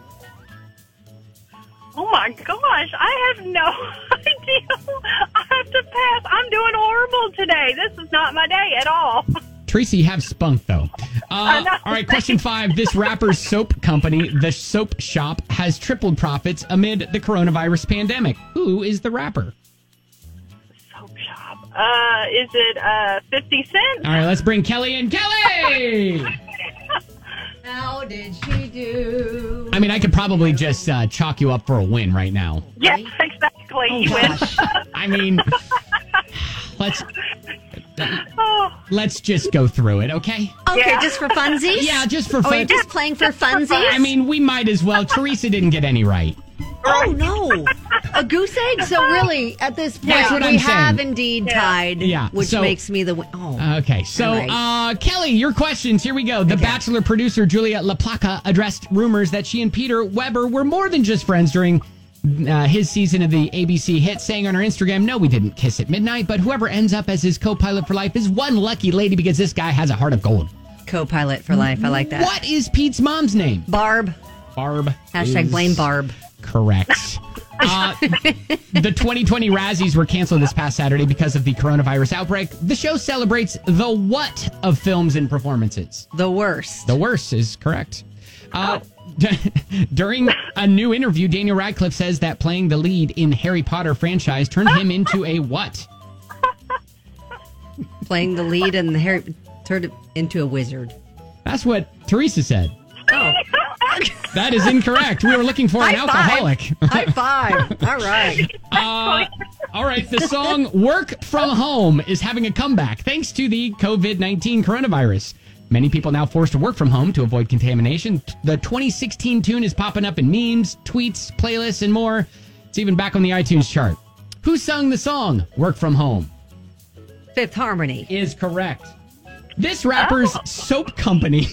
Oh, my gosh. I have no idea. I have to pass. I'm doing horrible today. This is not my day at all. Tracy, you have spunk, though. I Uh, know. all right, question five. This rapper's soap company, The Soap Shop, has tripled profits amid the coronavirus pandemic. Who is the rapper? Soap shop. Uh, is it uh fifty cent? All right, let's bring Kelly in. Kelly! How did she do? I mean, I could probably just uh, chalk you up for a win right now. Yes, exactly. Oh, You win. gosh. I mean, let's Oh, let's just go through it, okay? Okay, Yeah. just for funsies? Yeah, just for Are fun. you just playing for funsies? I mean, we might as well. Teresa didn't get any right. oh no, a goose egg. So really, at this point, That's what we I'm have saying. indeed Yeah. tied. Yeah, which so- makes me the win. Oh, Okay, so All right. uh, Kelly, your questions. Here we go. The Bachelor producer Julia LaPlaca addressed rumors that she and Peter Weber were more than just friends during uh, his season of the A B C hit, saying on her Instagram, "No, we didn't kiss at midnight, but whoever ends up as his co-pilot for life is one lucky lady because this guy has a heart of gold." co-pilot for life. I like that. What is Pete's mom's name? Barb. Barb. Hashtag is blame Barb. Correct. Uh, the twenty twenty Razzies were canceled this past Saturday because of the coronavirus outbreak. The show celebrates the what of films and performances? The worst. The worst is correct. Uh, During a new interview, Daniel Radcliffe says that playing the lead in Harry Potter franchise turned him into a what? Playing the lead in the Harry turned it into a wizard. That's what Teresa said. Oh. That is incorrect. We were looking for an High alcoholic. Five. High five. All right. Uh, all right. The song Work From Home is having a comeback thanks to the covid nineteen coronavirus. Many people now forced to work from home to avoid contamination. The twenty sixteen tune is popping up in memes, tweets, playlists, and more. It's even back on the iTunes chart. Who sung the song Work From Home? Fifth Harmony. Is correct. This rapper's oh. soap company.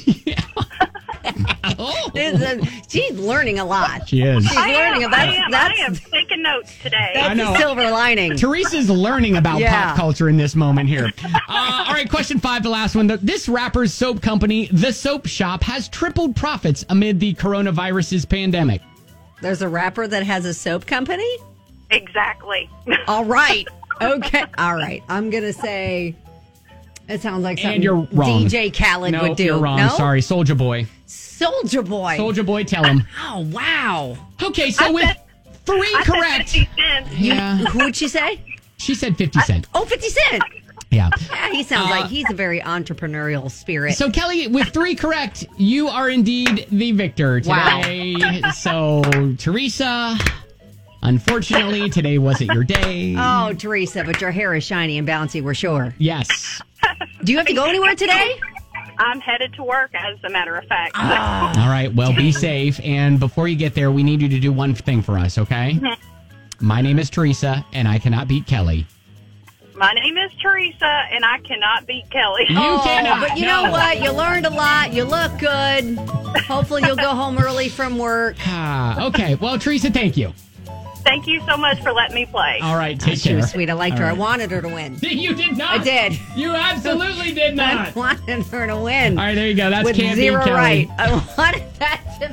oh. a, she's learning a lot. She is. She's I learning am, about I am, that's, I am taking notes today. That's I know. the silver lining. Teresa's learning about yeah. pop culture in this moment here. Uh, all right, question five, the last one. The, this rapper's soap company, The Soap Shop, has tripled profits amid the coronavirus's pandemic. There's a rapper that has a soap company? Exactly. All right. Okay. All right. I'm going to say it sounds like something and you're wrong. D J Khaled no, would do. You're wrong. No? Sorry, Soulja Boy. Soulja Boy. Soulja Boy, tell him. Oh, wow. Okay, so I with said, three I correct. Said fifty cents. Yeah. Who would she say? She said fifty Cent. Oh, fifty Cent. Yeah. Yeah, he sounds Uh, like he's a very entrepreneurial spirit. So, Kelly, with three correct, you are indeed the victor today. Wow. So, Teresa, unfortunately, today wasn't your day. Oh, Teresa, but your hair is shiny and bouncy, we're sure. Yes. Do you have to go anywhere today? I'm headed to work, as a matter of fact. Ah. All right. Well, be safe. And before you get there, we need you to do one thing for us, okay? Mm-hmm. My name is Teresa, and I cannot beat Kelly. My name is Teresa, and I cannot beat Kelly. You oh, cannot. But you no. know what? You learned a lot. You look good. Hopefully you'll go home early from work. Ah, okay. Well, Teresa, thank you. Thank you so much for letting me play. All right. Take oh, she care. was sweet. I liked All her. right. I wanted her to win. You did not. I did. You absolutely did I not. wanted her to win. All right. There you go. That's With Can't zero Beat Kelly. right. I wanted that to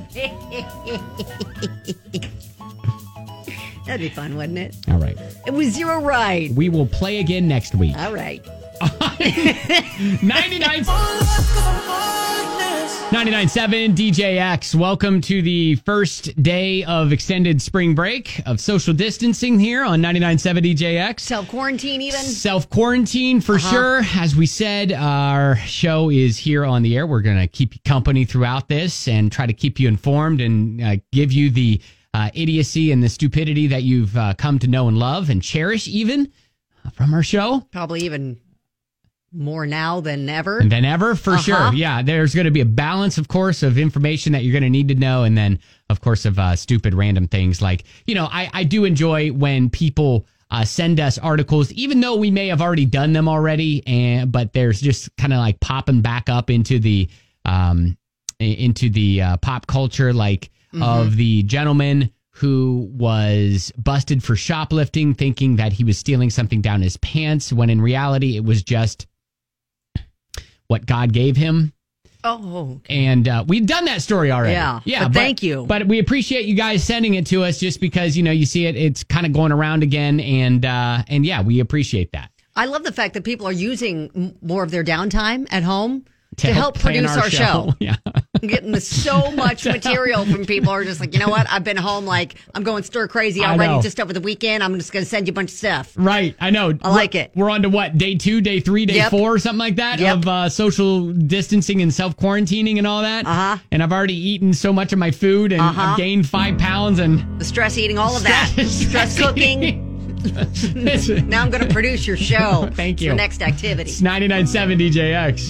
be. That'd be fun, wouldn't it? All right. It was zero right. We will play again next week. All right. ninety-nine ninety-nine point seven D J X. Welcome to the first day of extended spring break of social distancing here on ninety-nine point seven D J X. Self-quarantine even? Self-quarantine for uh-huh. sure. As we said, our show is here on the air. We're going to keep you company throughout this and try to keep you informed and uh, give you the uh, idiocy and the stupidity that you've uh, come to know and love and cherish even from our show. Probably even more now than ever. Than ever, for uh-huh. sure. Yeah, there's going to be a balance, of course, of information that you're going to need to know. And then, of course, of uh, stupid random things like, you know, I, I do enjoy when people uh, send us articles, even though we may have already done them already. And but there's just kind of like popping back up into the um, into the uh, pop culture, like mm-hmm. of the gentleman who was busted for shoplifting, thinking that he was stealing something down his pants, when in reality it was just what God gave him. Oh, okay. And uh, we've done that story already. Yeah, yeah. but but, thank you. But we appreciate you guys sending it to us, just because, you know, you see it, it's kind of going around again, and uh, and yeah, we appreciate that. I love the fact that people are using m- more of their downtime at home to, to help, help produce our, our show. show. Yeah. I'm getting so much material from people who are just like, you know what? I've been home, like, I'm going stir crazy I already know. just over the weekend. I'm just going to send you a bunch of stuff. Right. I know. I like we're, it. We're on to what? Day two, day three, day Yep. four, something like that Yep. of uh, social distancing and self-quarantining and all that. Uh-huh. And I've already eaten so much of my food, and Uh-huh. I've gained five pounds and The stress eating, all of that. Stress- Stress stress cooking. eating. Now I'm going to produce your show. Thank It's you. your next activity. It's ninety-nine point seven D J X.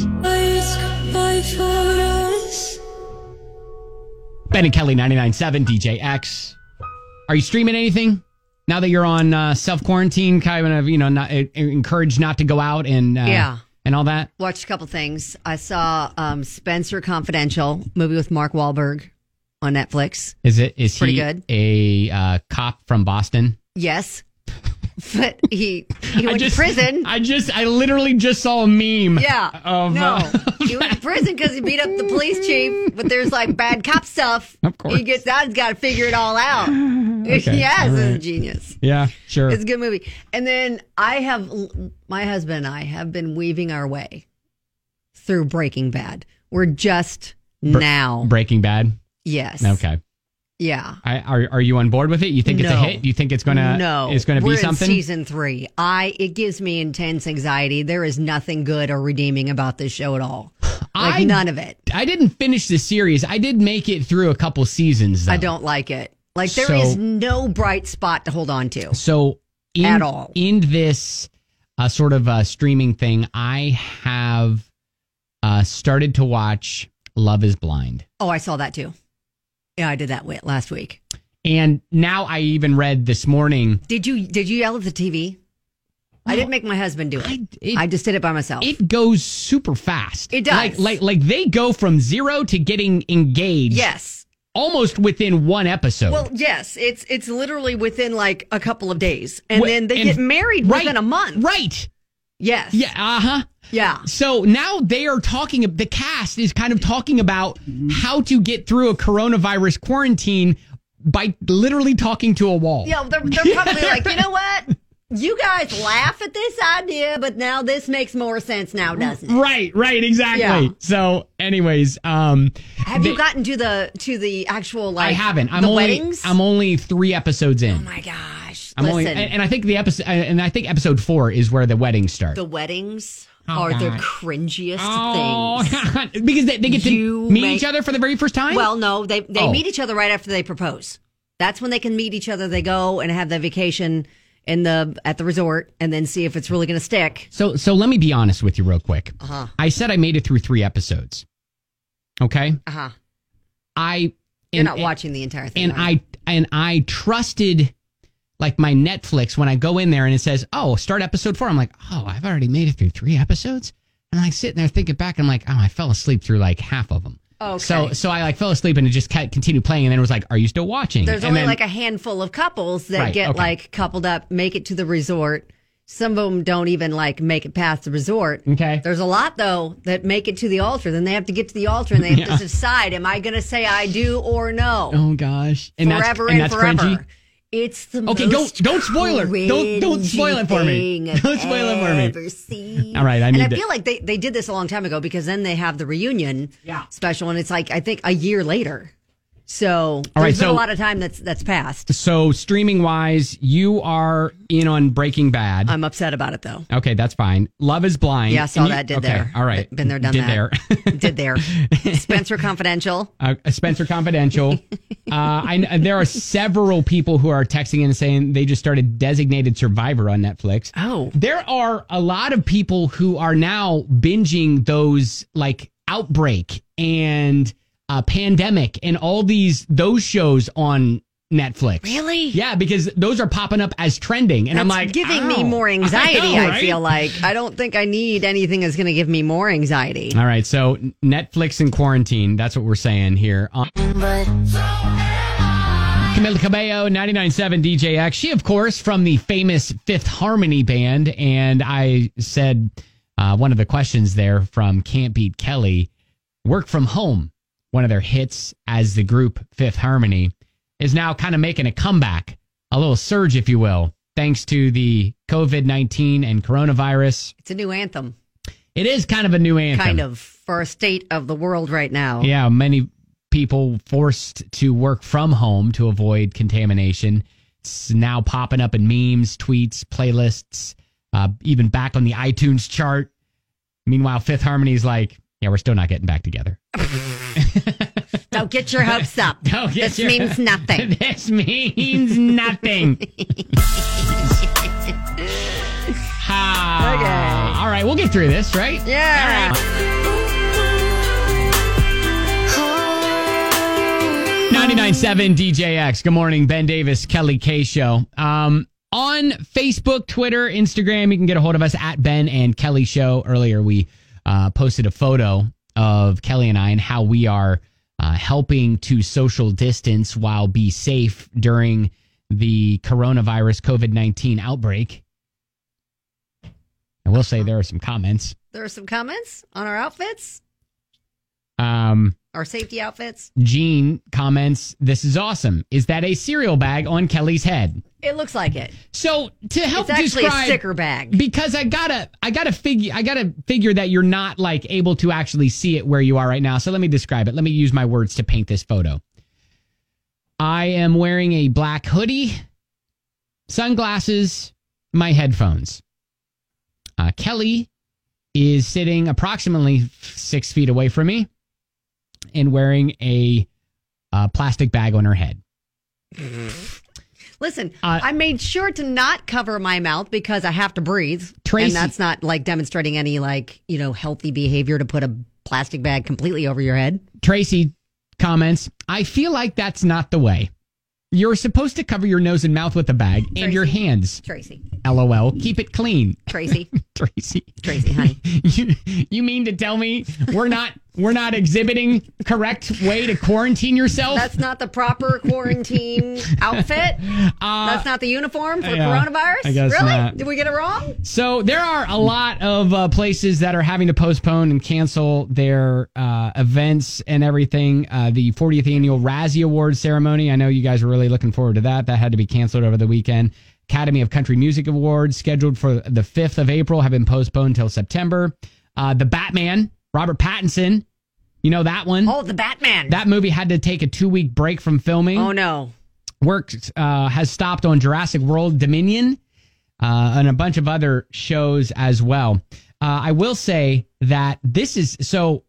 Ben and Kelly, ninety-nine point seven D J X. Are you streaming anything now that you're on uh, self-quarantine, kind of, you know, not uh, encouraged not to go out and uh, Yeah. and all that? Watched a couple things. I saw um, Spencer Confidential, movie with Mark Wahlberg on Netflix. Is it is Pretty he good. a uh, cop from Boston? Yes. But he he went I just, to prison. I just, I literally just saw a meme. Yeah. Of, no. uh, He went to prison because he beat up the police chief, but there's like bad cop stuff. Of course. He gets out, he's got to figure it all out. Okay, Yes, all it's a right. genius. Yeah, sure. It's a good movie. And then I have, my husband and I have been weaving our way through Breaking Bad. We're just Bre- now. Breaking Bad. Yes. Okay. Yeah. I, are are you on board with it? You think it's a No. hit? Do you think it's gonna No. it's gonna We're be something? in season three. I it gives me intense anxiety. There is nothing good or redeeming about this show at all. Like I, none of it. I didn't finish the series. I did make it through a couple seasons, though. I don't like it. Like there So- is no bright spot to hold on to. So in, At all. in this uh, sort of uh, streaming thing, I have uh, started to watch Love is Blind. Oh, I saw that too. Yeah, I did that wi- last week. And now I even read this morning. Did you did you yell at the T V? I didn't make my husband do it. I, it- just did it by myself. It goes super fast. It does. Like like like they go from zero to getting engaged. Yes. Almost within one episode. Well, yes, it's it's literally within like a couple of days, and Wh- then they and- get married right, within a month. Right. Yes. Yeah. Uh huh. Yeah. So now they are talking. The cast is kind of talking about how to get through a coronavirus quarantine by literally talking to a wall. Yeah, they're, they're probably like, you know what? You guys laugh at this idea, but now this makes more sense now, doesn't it? Right. Right. Exactly. Yeah. So, anyways, um, Have they- you gotten to the to the actual like? I haven't. I'm the only. weddings. I'm only three episodes in. Oh my gosh! I'm Listen, only, and, and I think the episode, and I think episode four is where the weddings start. the weddings Oh, are the God. cringiest Oh, things. because they, they get to You meet make- each other for the very first time. Well, no, they they Oh. meet each other right after they propose. That's when they can meet each other. They go and have the vacation in the at the resort, and then see if it's really going to stick. So, so let me be honest with you real quick. Uh-huh. I said I made it through three episodes. Okay. Uh huh. I You're and, not watching the entire thing, and right? I and I trusted like my Netflix when I go in there and it says, "Oh, start episode four." I'm like, "Oh, I've already made it through three episodes." And I sitting there thinking back, and I'm like, "Oh, I fell asleep through like half of them." Okay. So, so I like fell asleep and it just kept, continued playing, and then it was like, "Are you still watching?" There's and only then, like a handful of couples that Right, get okay. like coupled up, make it to the resort. Some of them don't even like make it past the resort. Okay. There's a lot though that make it to the altar. Then they have to get to the altar and they have Yeah. to decide: am I going to say I do or no? Oh gosh, and forever that's, and, that's forever. cringy. It's the Okay, most don't- don't spoil it. Don't- don't spoil it for me. cringy thing Don't spoil it for me. I've ever seen. All right, I and need I to- feel like they, they did this a long time ago because then they have the reunion Yeah. special, and it's like I think a year later. So All there's right, been so- a lot of time that's that's passed. So streaming wise, you are in on Breaking Bad. I'm upset about it though. Okay, that's fine. Love is Blind. Yeah, I saw And you- that. Did okay, there. All right. Been there, done Did that. there. Did there. Spencer Confidential. uh, Spencer Confidential. uh, I, there are several people who are texting in and saying they just started Designated Survivor on Netflix. Oh. There are a lot of people who are now binging those like Outbreak and uh, Pandemic and all these those shows on Netflix. Really? Yeah, because those are popping up as trending, and That's I'm like, giving me ow. more anxiety. I, know, I right? feel like I don't think I need anything that's going to give me more anxiety. All right, so Netflix and quarantine. That's what we're saying here. On Camila Cabello, ninety-nine point seven D J X. She, of course, from the famous Fifth Harmony band. And I said uh, one of the questions there from Can't Beat Kelly, work from home. One of their hits as the group Fifth Harmony is now kind of making a comeback, a little surge, if you will, thanks to the COVID nineteen and coronavirus. It's a new anthem, It is kind of a new anthem. kind of, for a state of the world right now. Yeah, many people forced to work from home to avoid contamination. It's now popping up in memes, tweets, playlists, uh, even back on the iTunes chart. Meanwhile, Fifth Harmony's like, yeah, we're still not getting back together. Don't get your hopes up. Don't get this your- means nothing. This means nothing. Ah, Okay. all right, we'll get through this, right? Yeah. ninety-nine point seven D J X. Good morning, Ben Davis, Kelly K Show. Um, on Facebook, Twitter, Instagram, you can get a hold of us at Ben and Kelly Show. Earlier, we uh, posted a photo of Kelly and I and how we are uh, helping to social distance while be safe during the coronavirus COVID nineteen outbreak. I will say there are some comments. There are some comments on our outfits, Um, our safety outfits. Jean comments, "This is awesome. Is that a cereal bag on Kelly's head?" It looks like it. So to help It's actually describe, a sticker bag. because I gotta, I gotta figure, I gotta figure that you're not like able to actually see it where you are right now. So let me describe it. Let me use my words to paint this photo. I am wearing a black hoodie, sunglasses, my headphones. Uh, Kelly is sitting approximately six feet away from me and wearing a uh, plastic bag on her head. Listen, Uh, I made sure to not cover my mouth because I have to breathe. Tracy- And that's not like demonstrating any like, you know, healthy behavior to put a plastic bag completely over your head. Tracy comments, I feel like that's not the way. You're supposed to cover your nose and mouth with a bag and Tracy. your hands. Tracy. LOL. Keep it clean. Tracy. Tracy. Tracy, honey. You, you mean to tell me we're not we're not exhibiting correct way to quarantine yourself? That's not the proper quarantine outfit. Uh, That's not the uniform for yeah, coronavirus. I guess really? not. Did we get it wrong? So there are a lot of uh, places that are having to postpone and cancel their uh, events and everything. Uh, the fortieth annual Razzie Awards ceremony. I know you guys are really looking forward to that. That had to be canceled over the weekend. Academy of Country Music Awards scheduled for the fifth of April have been postponed until September. Uh, the Batman, Robert Pattinson, you know that one? Oh, the Batman. That movie had to take a two-week break from filming. Oh, no. Work uh, has stopped on Jurassic World Dominion uh, and a bunch of other shows as well. Uh, I will say that this is so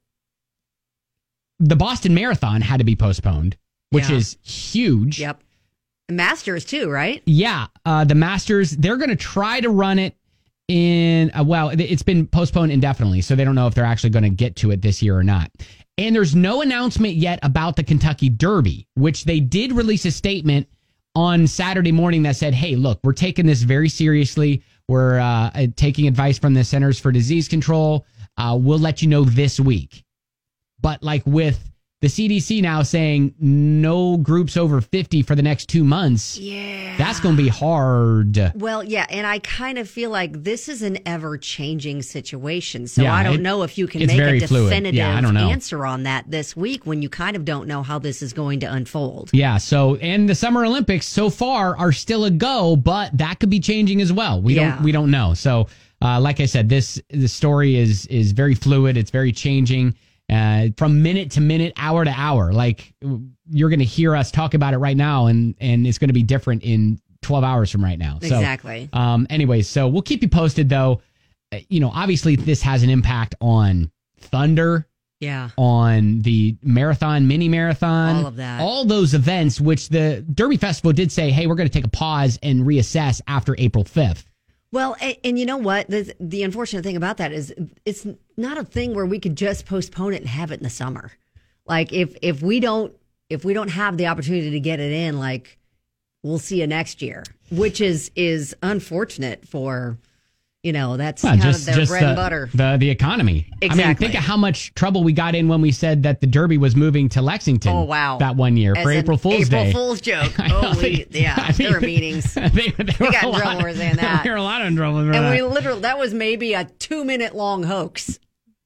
the Boston Marathon had to be postponed, which Yeah. is huge. Yep. Masters, too, right? Yeah. Uh, the Masters, they're going to try to run it in, uh, well, it- it's been postponed indefinitely, so they don't know if they're actually going to get to it this year or not. And there's no announcement yet about the Kentucky Derby, which they did release a statement on Saturday morning that said, hey, look, we're taking this very seriously. We're uh, uh, taking advice from the Centers for Disease Control. Uh, we'll let you know this week. But like with the C D C now saying no groups over fifty for the next two months, Yeah. that's going to be hard. Well, yeah, and I kind of feel like this is an ever-changing situation. So Yeah, I don't it- know if you can it's make very a fluid. definitive Yeah, I don't know. answer on that this week when you kind of don't know how this is going to unfold. Yeah, so and the Summer Olympics so far are still a go, but that could be changing as well. We Yeah. don't we don't know. So, uh, like I said, this the story is is very fluid. It's very changing uh, from minute to minute, hour to hour. Like you're going to hear us talk about it right now, and and it's going to be different in twelve hours from right now. So, Exactly. Um. Anyways, so we'll keep you posted, though. Uh, You know, obviously, this has an impact on Thunder. Yeah. On the marathon, mini marathon, All of that. all those events, which the Derby Festival did say, hey, we're going to take a pause and reassess after April fifth. Well, and, and you know what? The, the unfortunate thing about that is it's not a thing where we could just postpone it and have it in the summer. Like if if we don't if we don't have the opportunity to get it in, like we'll see you next year, which is is unfortunate for, you know, that's Well, kind just of their just bread the, and butter. the the economy. I mean, Exactly. think of how much trouble we got in when we said that the Derby was moving to Lexington. Oh, wow. that one year As for an April Fool's April Day. Fool's joke. I know. Oh, we, yeah, I there were mean, meetings. They, they We were got a in trouble lot- for saying that. We were a lot of trouble for And that. we literally, that was maybe a two minute long hoax.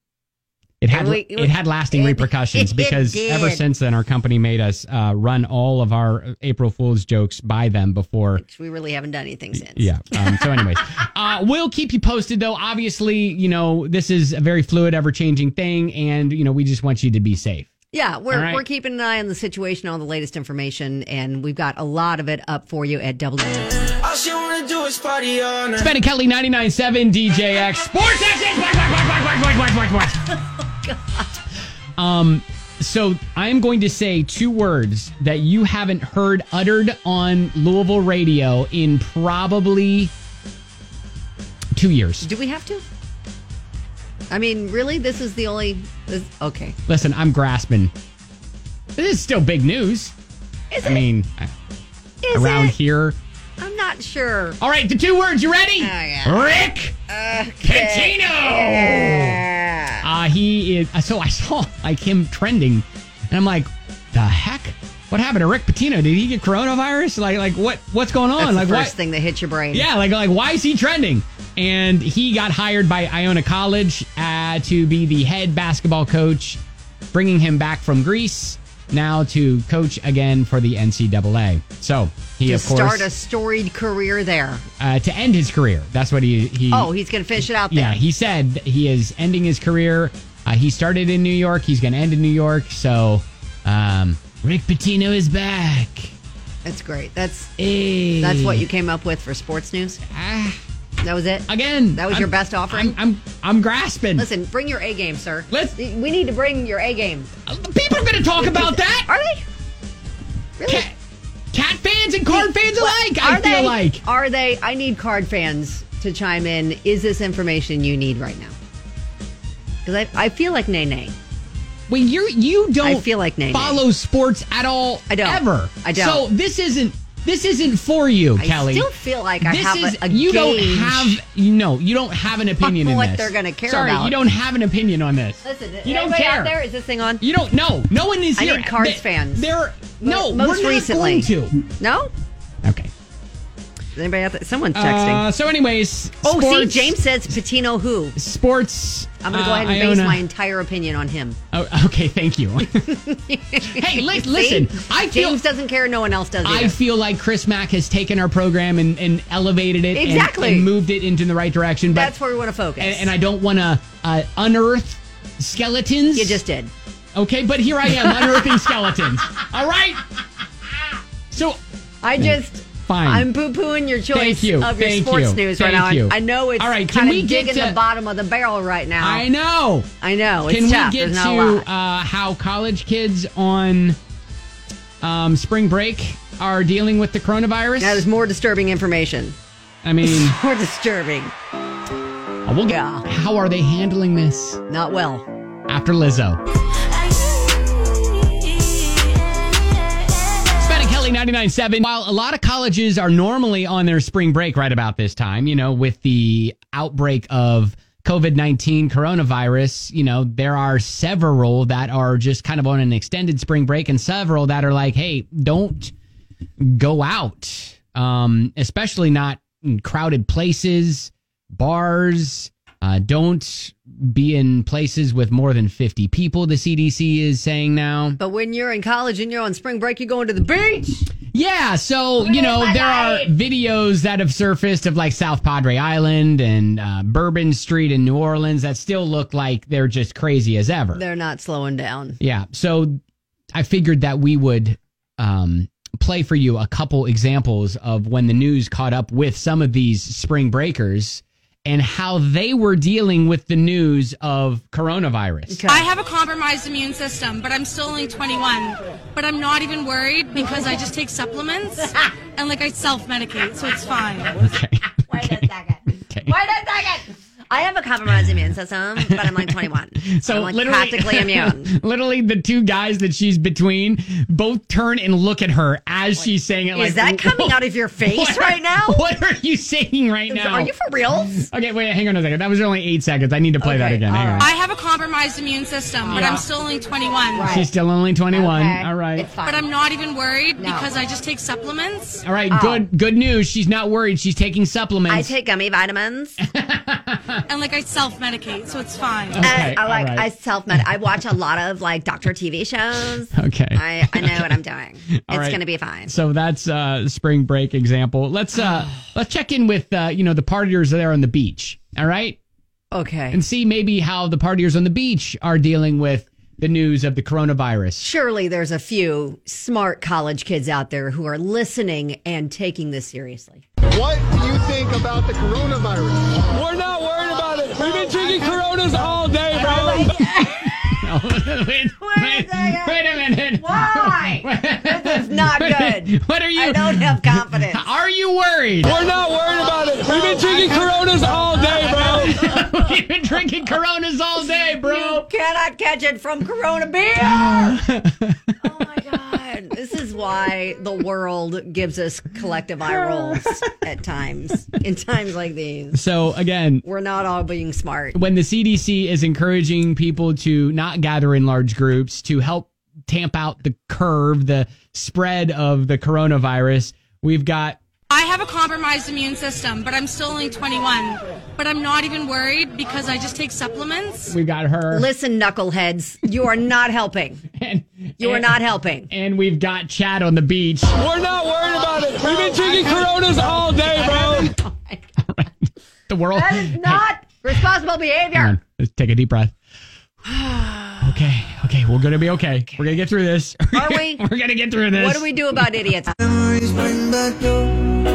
It had And we- it had lasting it- repercussions it because did. ever since then our company made us uh, run all of our April Fool's jokes by them before. We really haven't done anything since. Yeah. Um, so, anyways, uh, we'll keep you posted. Though, obviously, you know this is a very fluid, ever changing thing, and you know we just want you to be safe. Yeah, we're All right. we're keeping an eye on the situation, on the latest information, and we've got a lot of it up for you at W. All she wanna do is party all night. It's Ben and Kelly ninety-nine point seven D J X Sports Action. What, what, what, what, what, what, what, what? Um, so I'm going to say two words that you haven't heard uttered on Louisville radio in probably two years. Do we have to? I mean, really, this is the only. This, okay, Listen, I'm grasping. This is still big news. is I it? mean, Is around it? here. I'm not sure. All right, the two words. You ready? Oh, yeah. Rick Pitino. Uh, he is. So I saw like him trending, and I'm like, the heck? What happened to Rick Pitino? Did he get coronavirus? Like, like what? What's going on? That's like, the why- first thing that hits your brain. Yeah, like, like why is he trending? And he got hired by Iona College uh, to be the head basketball coach, bringing him back from Greece now to coach again for the N C double A. So he, to of course, start a storied career there. uh, to end his career. That's what he he. Oh, he's going to finish it out there. yeah, he said he is ending his career. Uh, he started in New York. He's going to end in New York. So um, Rick Pitino is back. That's great. That's Hey. that's what you came up with for sports news? Ah, That was it? again, That was I'm- your best offering? I'm, I'm, I'm grasping. Listen, bring your A game, sir. Let's- We need to bring your A game. People are going to talk about that. Are they? Really? Cat, cat fans and card fans alike, I Are feel they? like. Are they? I need card fans to chime in. Is this information you need right now? Because I, I feel like nay nay. Wait, you you don't I feel like nay-nay. follow sports at all. I don't. Ever. I don't. So this isn't this isn't for you, I Kelly. still feel like I this have is a, a you gauge. don't have you know you don't have an opinion in what this. they're gonna care Sorry, about. you don't have an opinion on this. Listen, you don't anybody care. out there? Is this thing on? You don't know. No one is I here. need Cards They- fans. They're no. Most we're not recently. going to. No? Okay. Is anybody out there? Someone's texting. Uh, so, anyways, oh, sports, see, James says Patino who? Sports. I'm going to go uh, ahead and base Iona. my entire opinion on him. Oh, okay, thank you. Hey, li- listen, See? I feel James doesn't care. No one else does either. I feel like Chris Mack has taken our program and, and elevated it and- Exactly. and, moved it into the right direction. But, That's where we want to focus. and, and I don't want to uh, unearth skeletons. You just did. Okay, but here I am unearthing skeletons. All right. So I just... fine. I'm poo-pooing your choice Thank you. of your Thank sports you. news Thank right now. you. I know it's All right, can kind we of get digging to- the bottom of the barrel right now. I know. I know. It's Can tough. we get There's not a to lot. uh, how college kids on um, spring break are dealing with the coronavirus? That is more disturbing information. I mean, More disturbing. uh, we'll get, Yeah. how are they handling this Not well. after Lizzo? Spend Kelly ninety-nine point seven. While a lot of colleges are normally on their spring break right about this time, you know, with the outbreak of COVID nineteen coronavirus, you know, there are several that are just kind of on an extended spring break and several that are like, hey, don't go out, um, especially not in crowded places, bars. Uh, don't be in places with more than fifty people, the C D C is saying now. But when you're in college and you're on spring break, you're going to the beach. Yeah, so, you know, there are videos that have surfaced of like South Padre Island and uh, Bourbon Street in New Orleans that still look like they're just crazy as ever. They're not slowing down. Yeah, so I figured that we would um, play for you a couple examples of when the news caught up with some of these spring breakers and how they were dealing with the news of coronavirus. I have a compromised immune system, but I'm still only twenty-one. But I'm not even worried because I just take supplements and like I self-medicate, so it's fine. Okay. Wait a second. Okay. Wait a second. I have a compromised immune system, but I'm like twenty-one. So I'm like literally, practically immune. literally, the two guys that she's between both turn and look at her as she's saying it. Like, Is that coming out of your face what right are- now? What are you saying right now? Are you for reals? Okay, wait, hang on a second. That was only eight seconds. I need to play that Okay, again. Hang all on. I have a compromised immune system, but Yeah. I'm still only twenty-one. Right. She's still only twenty-one. Okay, All right. It's fine. But I'm not even worried No. because I just take supplements All right, Oh. good good news. She's not worried. She's taking supplements. I take gummy vitamins. and like I self-medicate, so it's fine. Okay, I, I like all right. I self med. I watch a lot of like doctor T V shows. Okay. I, I know what I'm doing. All It's right. gonna be fine. So that's uh spring break example. Let's uh let's check in with uh you know the partiers there on the beach. All right? Okay. And see maybe how the partiers on the beach are dealing with the news of the coronavirus. Surely there's a few smart college kids out there who are listening and taking this seriously. What do you think about the coronavirus? We're not worried about it. We've been drinking Coronas all day, bro. No, wait, wait, second. wait a minute. Why? This is not good. What are you? I don't have confidence. Are you worried? We're not worried about it. We've been drinking Coronas all day, bro. We've been drinking Coronas all day, bro. You cannot catch it from Corona beer. Oh my God. This is why the world gives us collective eye rolls at times. In times like these. So again, We're not all being smart. when the C D C is encouraging people to not gather in large groups to help tamp out the curve, the spread of the coronavirus, we've got I have a compromised immune system, but I'm still only twenty-one. But I'm not even worried because I just take supplements. we've got her. Listen, knuckleheads, you are not helping. and, You are and- not helping. And we've got Chad on the beach. We're not worried about it. We've been drinking Coronas all day, bro. The world. That is not responsible Hang behavior. on. Let's take a deep breath. Okay, okay, we're gonna be okay. We're gonna get through this. Are we? We're gonna get through this. What do we do about idiots? Memories bring back your.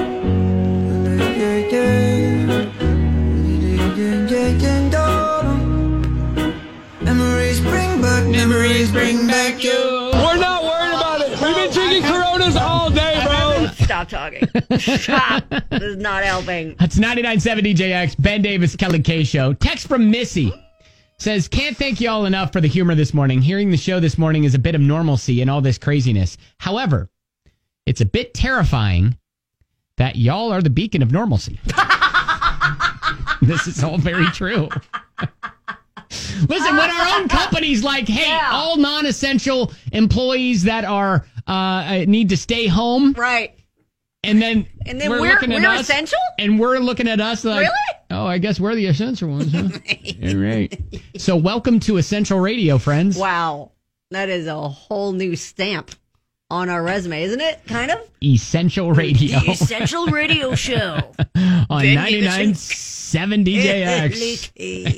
Memories bring back. Memories bring back you. We're not worried about it. We've been drinking Coronas all day, bro. Stop talking. Stop. This is not helping. That's ninety-nine point seven D J X, Ben Davis, Kelly K Show. Text from Missy. Says, can't thank you all enough for the humor this morning. Hearing the show this morning is a bit of normalcy in all this craziness. However, it's a bit terrifying that y'all are the beacon of normalcy. This is all very true. Listen, when our own company's like, hey, yeah. all non-essential employees that are uh, need to stay home. Right. And then, and then we're, we're, looking at we're us, essential? And we're looking at us like, really? Oh, I guess we're the essential ones, huh? All right. So welcome to Essential Radio, friends. Wow. That is a whole new stamp on our resume, isn't it? Kind of? Essential Radio. The Essential Radio Show. On ninety-nine point seven D J X.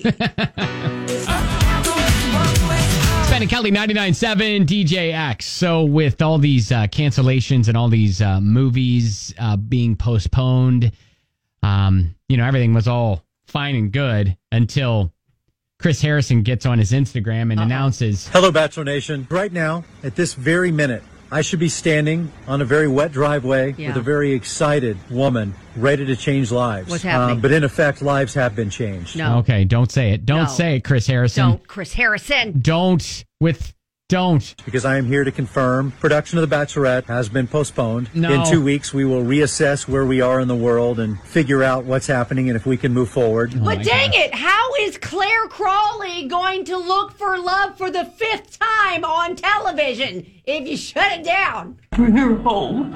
Ben and Kelly, ninety-nine point seven D J X. So with all these uh, cancellations and all these uh, movies uh, being postponed, um, you know, everything was all fine and good until Chris Harrison gets on his Instagram and uh-huh. announces, hello, Bachelor Nation. Right now, at this very minute, I should be standing on a very wet driveway yeah. with a very excited woman ready to change lives. What's happening? Um, but in effect, lives have been changed. No. Okay, don't say it. Don't no. say it, Chris Harrison. Don't, Chris Harrison. Don't with... Don't. Because I am here to confirm production of The Bachelorette has been postponed. No. In two weeks, we will reassess where we are in the world and figure out what's happening and if we can move forward. Oh but dang gosh. it, how is Claire Crawley going to look for love for the fifth time on television if you shut it down? Bring her home.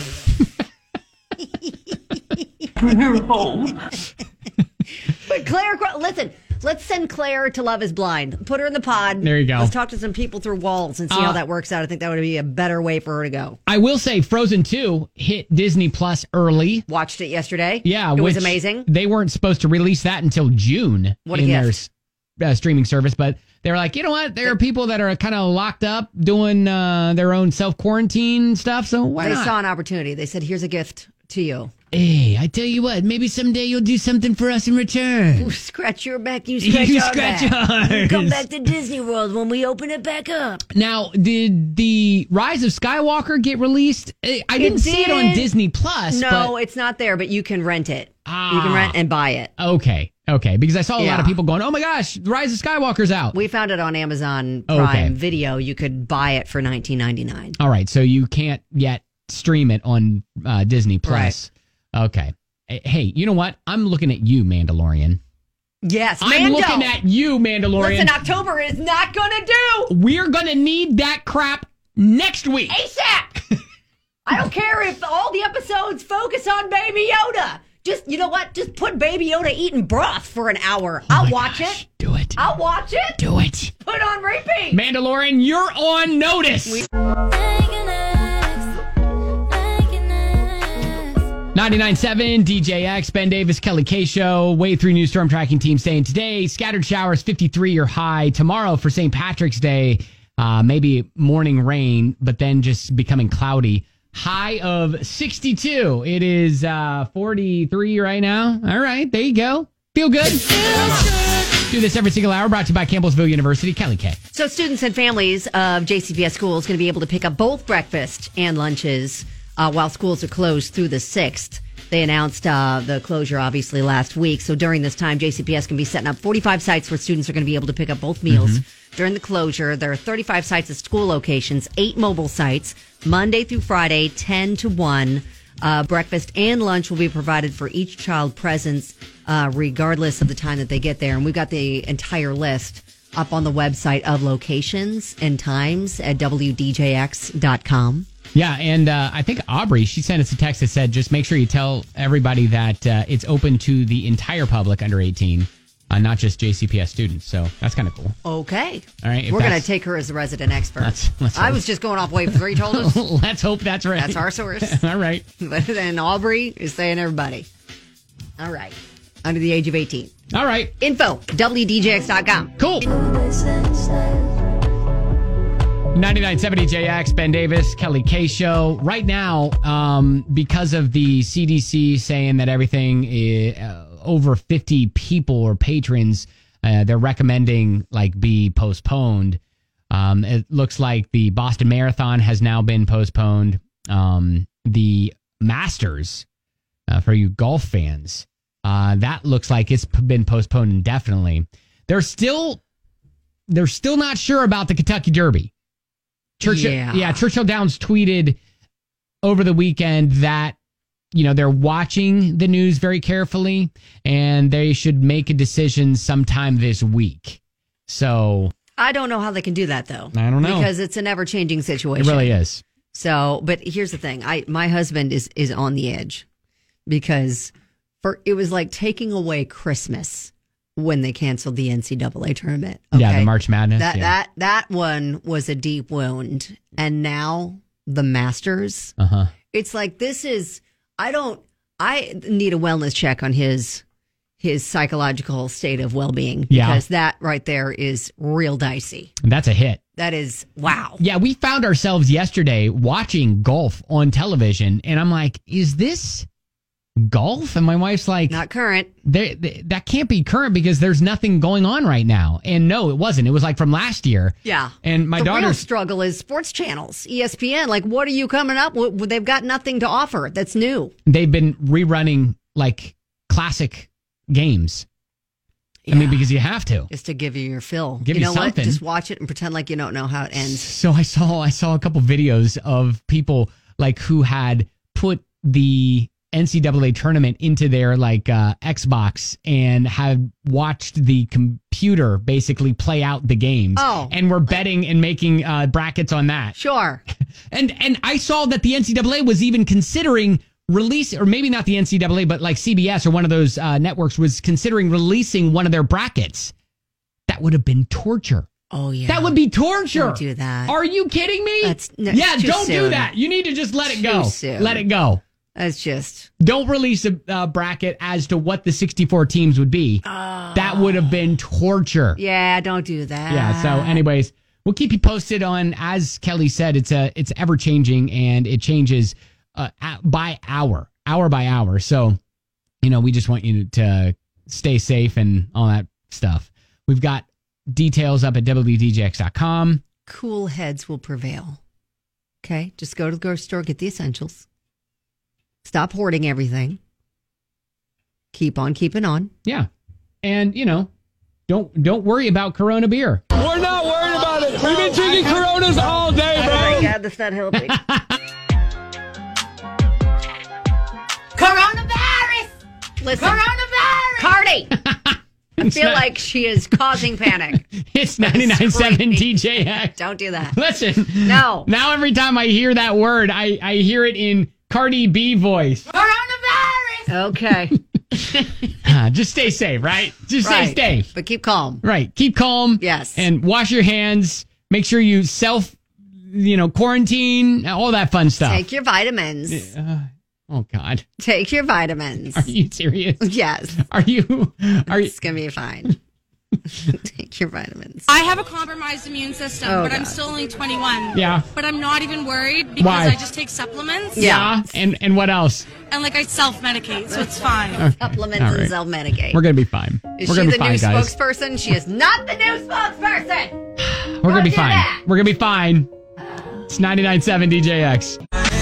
Bring her home. But Claire, listen. Let's send Claire to Love is Blind. Put her in the pod. There you go. Let's talk to some people through walls and see uh, how that works out. I think that would be a better way for her to go. I will say Frozen two hit Disney Plus early. Watched it yesterday. Yeah. It was amazing. They weren't supposed to release that until June what a in gift. their uh, streaming service. But they were like, you know what? There are people that are kind of locked up doing uh, their own self-quarantine stuff. So why they not? They saw an opportunity. They said, here's a gift to you. Hey, I tell you what, maybe someday you'll do something for us in return. Ooh, scratch your back, you scratch you our scratch back. ours. You come back to Disney World when we open it back up. Now, did the Rise of Skywalker get released? I didn't it see it on Disney Plus. No, but... it's not there, but you can rent it. Ah, you can rent and buy it. Okay, okay. Because I saw a yeah. lot of people going, oh my gosh, the Rise of Skywalker's out. We found it on Amazon Prime okay. Video. You could buy it for nineteen ninety-nine. All right, so you can't yet stream it on uh, Disney Plus. Right. Okay. Hey, you know what? I'm looking at you, Mandalorian. Yes, I'm Mando. looking at you, Mandalorian. Listen, October is not going to do. We're going to need that crap next week. ASAP. I don't care if all the episodes focus on Baby Yoda. Just, you know what? Just put Baby Yoda eating broth for an hour. Oh I'll watch gosh. it. Do it. I'll watch it. Do it. Put on repeat. Mandalorian, you're on notice. We- ninety-nine point seven D J X, Ben Davis, Kelly K Show, Way through New Storm Tracking Team saying today, scattered showers, fifty-three your high. Tomorrow for Saint Patrick's Day, uh, maybe morning rain, but then just becoming cloudy. High of sixty-two. It is uh, forty-three right now. All right, there you go. Feel good. Do this every single hour. Brought to you by Campbellsville University. Kelly K. So students and families of J C P S schools going to be able to pick up both breakfast and lunches Uh, while schools are closed through the sixth. They announced uh, the closure, obviously, last week. So during this time, J C P S can be setting up forty-five sites where students are going to be able to pick up both meals. Mm-hmm. During the closure, there are thirty-five sites at school locations, eight mobile sites, Monday through Friday, ten to one. Uh, breakfast and lunch will be provided for each child presence, uh, regardless of the time that they get there. And we've got the entire list up on the website of locations and times at W D J X dot com. Yeah, and uh, I think Aubrey, she sent us a text that said, just make sure you tell everybody that uh, it's open to the entire public under eighteen, uh, not just J C P S students. So that's kind of cool. Okay. All right. We're going to take her as the resident expert. Let's, let's I hope. was just going off wave three told us. Let's hope that's right. That's our source. All right. But then Aubrey is saying everybody. All right. Under the age of eighteen. All right. Info, W D J X dot com. Cool. ninety-nine point seven D J X, Ben Davis, Kelly K Show. Right now, um, because of the C D C saying that everything is, uh, over fifty people or patrons, uh, they're recommending like be postponed. Um, it looks like the Boston Marathon has now been postponed. Um, the Masters, uh, for you golf fans, uh, that looks like it's been postponed indefinitely. They're still, they're still not sure about the Kentucky Derby. Churchill, yeah. yeah, Churchill Downs tweeted over the weekend that, you know, they're watching the news very carefully and they should make a decision sometime this week. So I don't know how they can do that, though. I don't know. Because it's an ever-changing situation. It really is. So, but here's the thing. I my husband is is on the edge because for it was like taking away Christmas when they canceled the N C double A tournament. Okay? Yeah, the March Madness. That yeah. that that one was a deep wound. And now the Masters. Uh-huh. It's like this is I don't I need a wellness check on his his psychological state of well-being Yeah. because that right there is real dicey. That's a hit. That is, wow. Yeah, we found ourselves yesterday watching golf on television, and I'm like, is this golf? And my wife's like, not current. They, they, that can't be current because there's nothing going on right now. And no, it wasn't. It was like from last year. Yeah. And my the daughter's real struggle is sports channels, E S P N. Like, what are you coming up with? They've got nothing to offer that's new. They've been rerunning like classic games. Yeah. I mean, because you have to. Just to give you your fill. Give you you know what? something. Just watch it and pretend like you don't know how it ends. So I saw I saw a couple videos of people like who had put the N C double A tournament into their like uh, Xbox and had watched the computer basically play out the games. Oh. And were betting and making uh, brackets on that. Sure. and and I saw that the N C double A was even considering release, or maybe not the N C double A, but like C B S or one of those uh, networks was considering releasing one of their brackets. That would have been torture. Oh, yeah. That would be torture. Don't do that. Are you kidding me? That's no, yeah, too don't do soon. that. You need to just let it Too go. soon. Let it go. That's just. Don't release a uh, bracket as to what the sixty-four teams would be. Oh. That would have been torture. Yeah, don't do that. Yeah. So, anyways, we'll keep you posted on. As Kelly said, it's a it's ever changing and it changes uh, by hour, hour by hour. So, you know, we just want you to stay safe and all that stuff. We've got details up at W D J X dot com. Cool heads will prevail. Okay, just go to the grocery store, get the essentials. Stop hoarding everything. Keep on keeping on. Yeah. And, you know, don't don't worry about Corona beer. We're not worried about it. We've been drinking Coronas all day, bro. Oh my God, that's not helping. Coronavirus! Listen. Coronavirus! Cardi! I feel not- like she is causing panic. It's ninety-nine point seven D J X. Don't do that. Listen. No. Now every time I hear that word, I, I hear it in Cardi B voice. Coronavirus! Okay. Ah, just stay safe, right? Just Right. stay safe. But keep calm. Right. Keep calm. Yes. And wash your hands. Make sure you self, you know, quarantine, all that fun stuff. Take your vitamins. Uh, oh, God. Take your vitamins. Are you serious? Yes. Are you? Are you? It's going to be fine. Take your vitamins. I have a compromised immune system, Oh, but I'm God. still only twenty-one. Yeah. But I'm not even worried because Why? I just take supplements. Yeah. And and what else? And like I self-medicate, so it's fine. Okay. Supplements All and right. self-medicate. We're gonna be fine. Is We're she gonna the be fine, new guys. spokesperson? She is not the new spokesperson. We're gonna be do fine. that. We're gonna be fine. It's ninety-nine point seven D J X.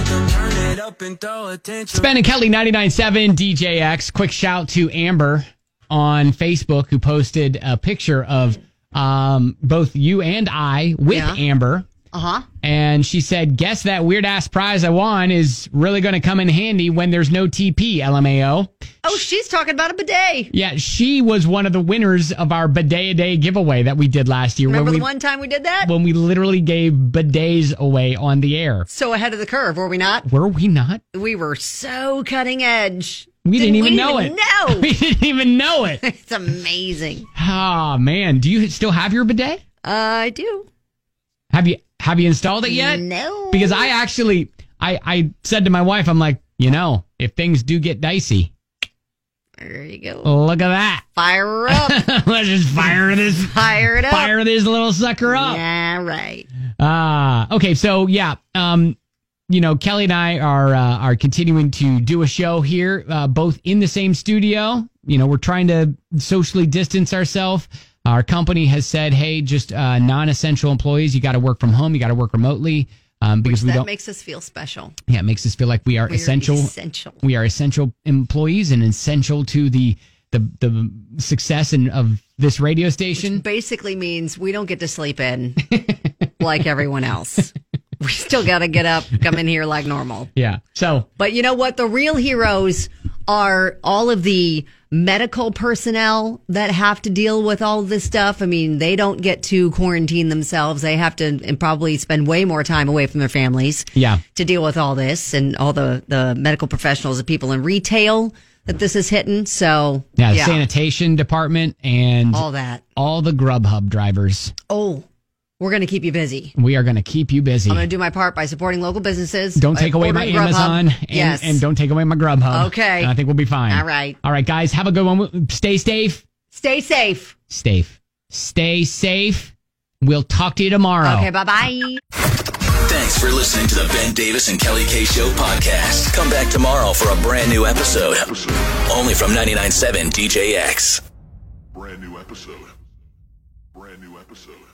It's Ben and Kelly, ninety-nine point seven D J X. Quick shout to Amber on Facebook who posted a picture of um, both you and I with Yeah. Amber. Uh-huh. And she said, guess that weird ass prize I won is really going to come in handy when there's no T P, L M A O. Oh, she's talking about a bidet. Yeah, she was one of the winners of our bidet a day giveaway that we did last year. Remember when the we, one time we did that? when we literally gave bidets away on the air. So ahead of the curve, were we not? Were we not? We were so cutting edge. We didn't, even we know didn't it. know. We didn't even know it. It's amazing. Oh, man. Do you still have your bidet? Uh, I do. Have you have you installed it yet? No. Because I actually, I, I said to my wife, I'm like, you know, if things do get dicey, There you go. look at that. Fire her up. Let's just fire this, Fire it up. fire this little sucker up. Yeah, All right. Ah, uh, okay. So yeah, um, you know, Kelly and I are uh, are continuing to do a show here, uh, both in the same studio. You know, we're trying to socially distance ourselves. Our company has said, hey, just uh, non-essential employees, you got to work from home, you got to work remotely. Um, because Which we that don't, makes us feel special. Yeah, it makes us feel like we are We're essential. essential. We are essential employees and essential to the the the success and of this radio station. Which basically means we don't get to sleep in like everyone else. We still got to get up, come in here like normal. Yeah. So, but you know what? The real heroes are all of the medical personnel that have to deal with all this stuff. I mean, they don't get to quarantine themselves. They have to and probably spend way more time away from their families. Yeah. To deal with all this and all the, the medical professionals and people in retail that this is hitting. So, yeah, the yeah. sanitation department and all that. All the Grubhub drivers. Oh, we're going to keep you busy. We are going to keep you busy. I'm going to do my part by supporting local businesses. Don't take away my Amazon and, yes. and don't take away my Grubhub. Okay. And I think we'll be fine. All right. All right, guys. Have a good one. Stay safe. Stay safe. Safe. Stay safe. We'll talk to you tomorrow. Okay, bye-bye. Thanks for listening to the Ben Davis and Kelly K Show podcast. Come back tomorrow for a brand new episode. Only from ninety-nine point seven D J X. Brand new episode. Brand new episode.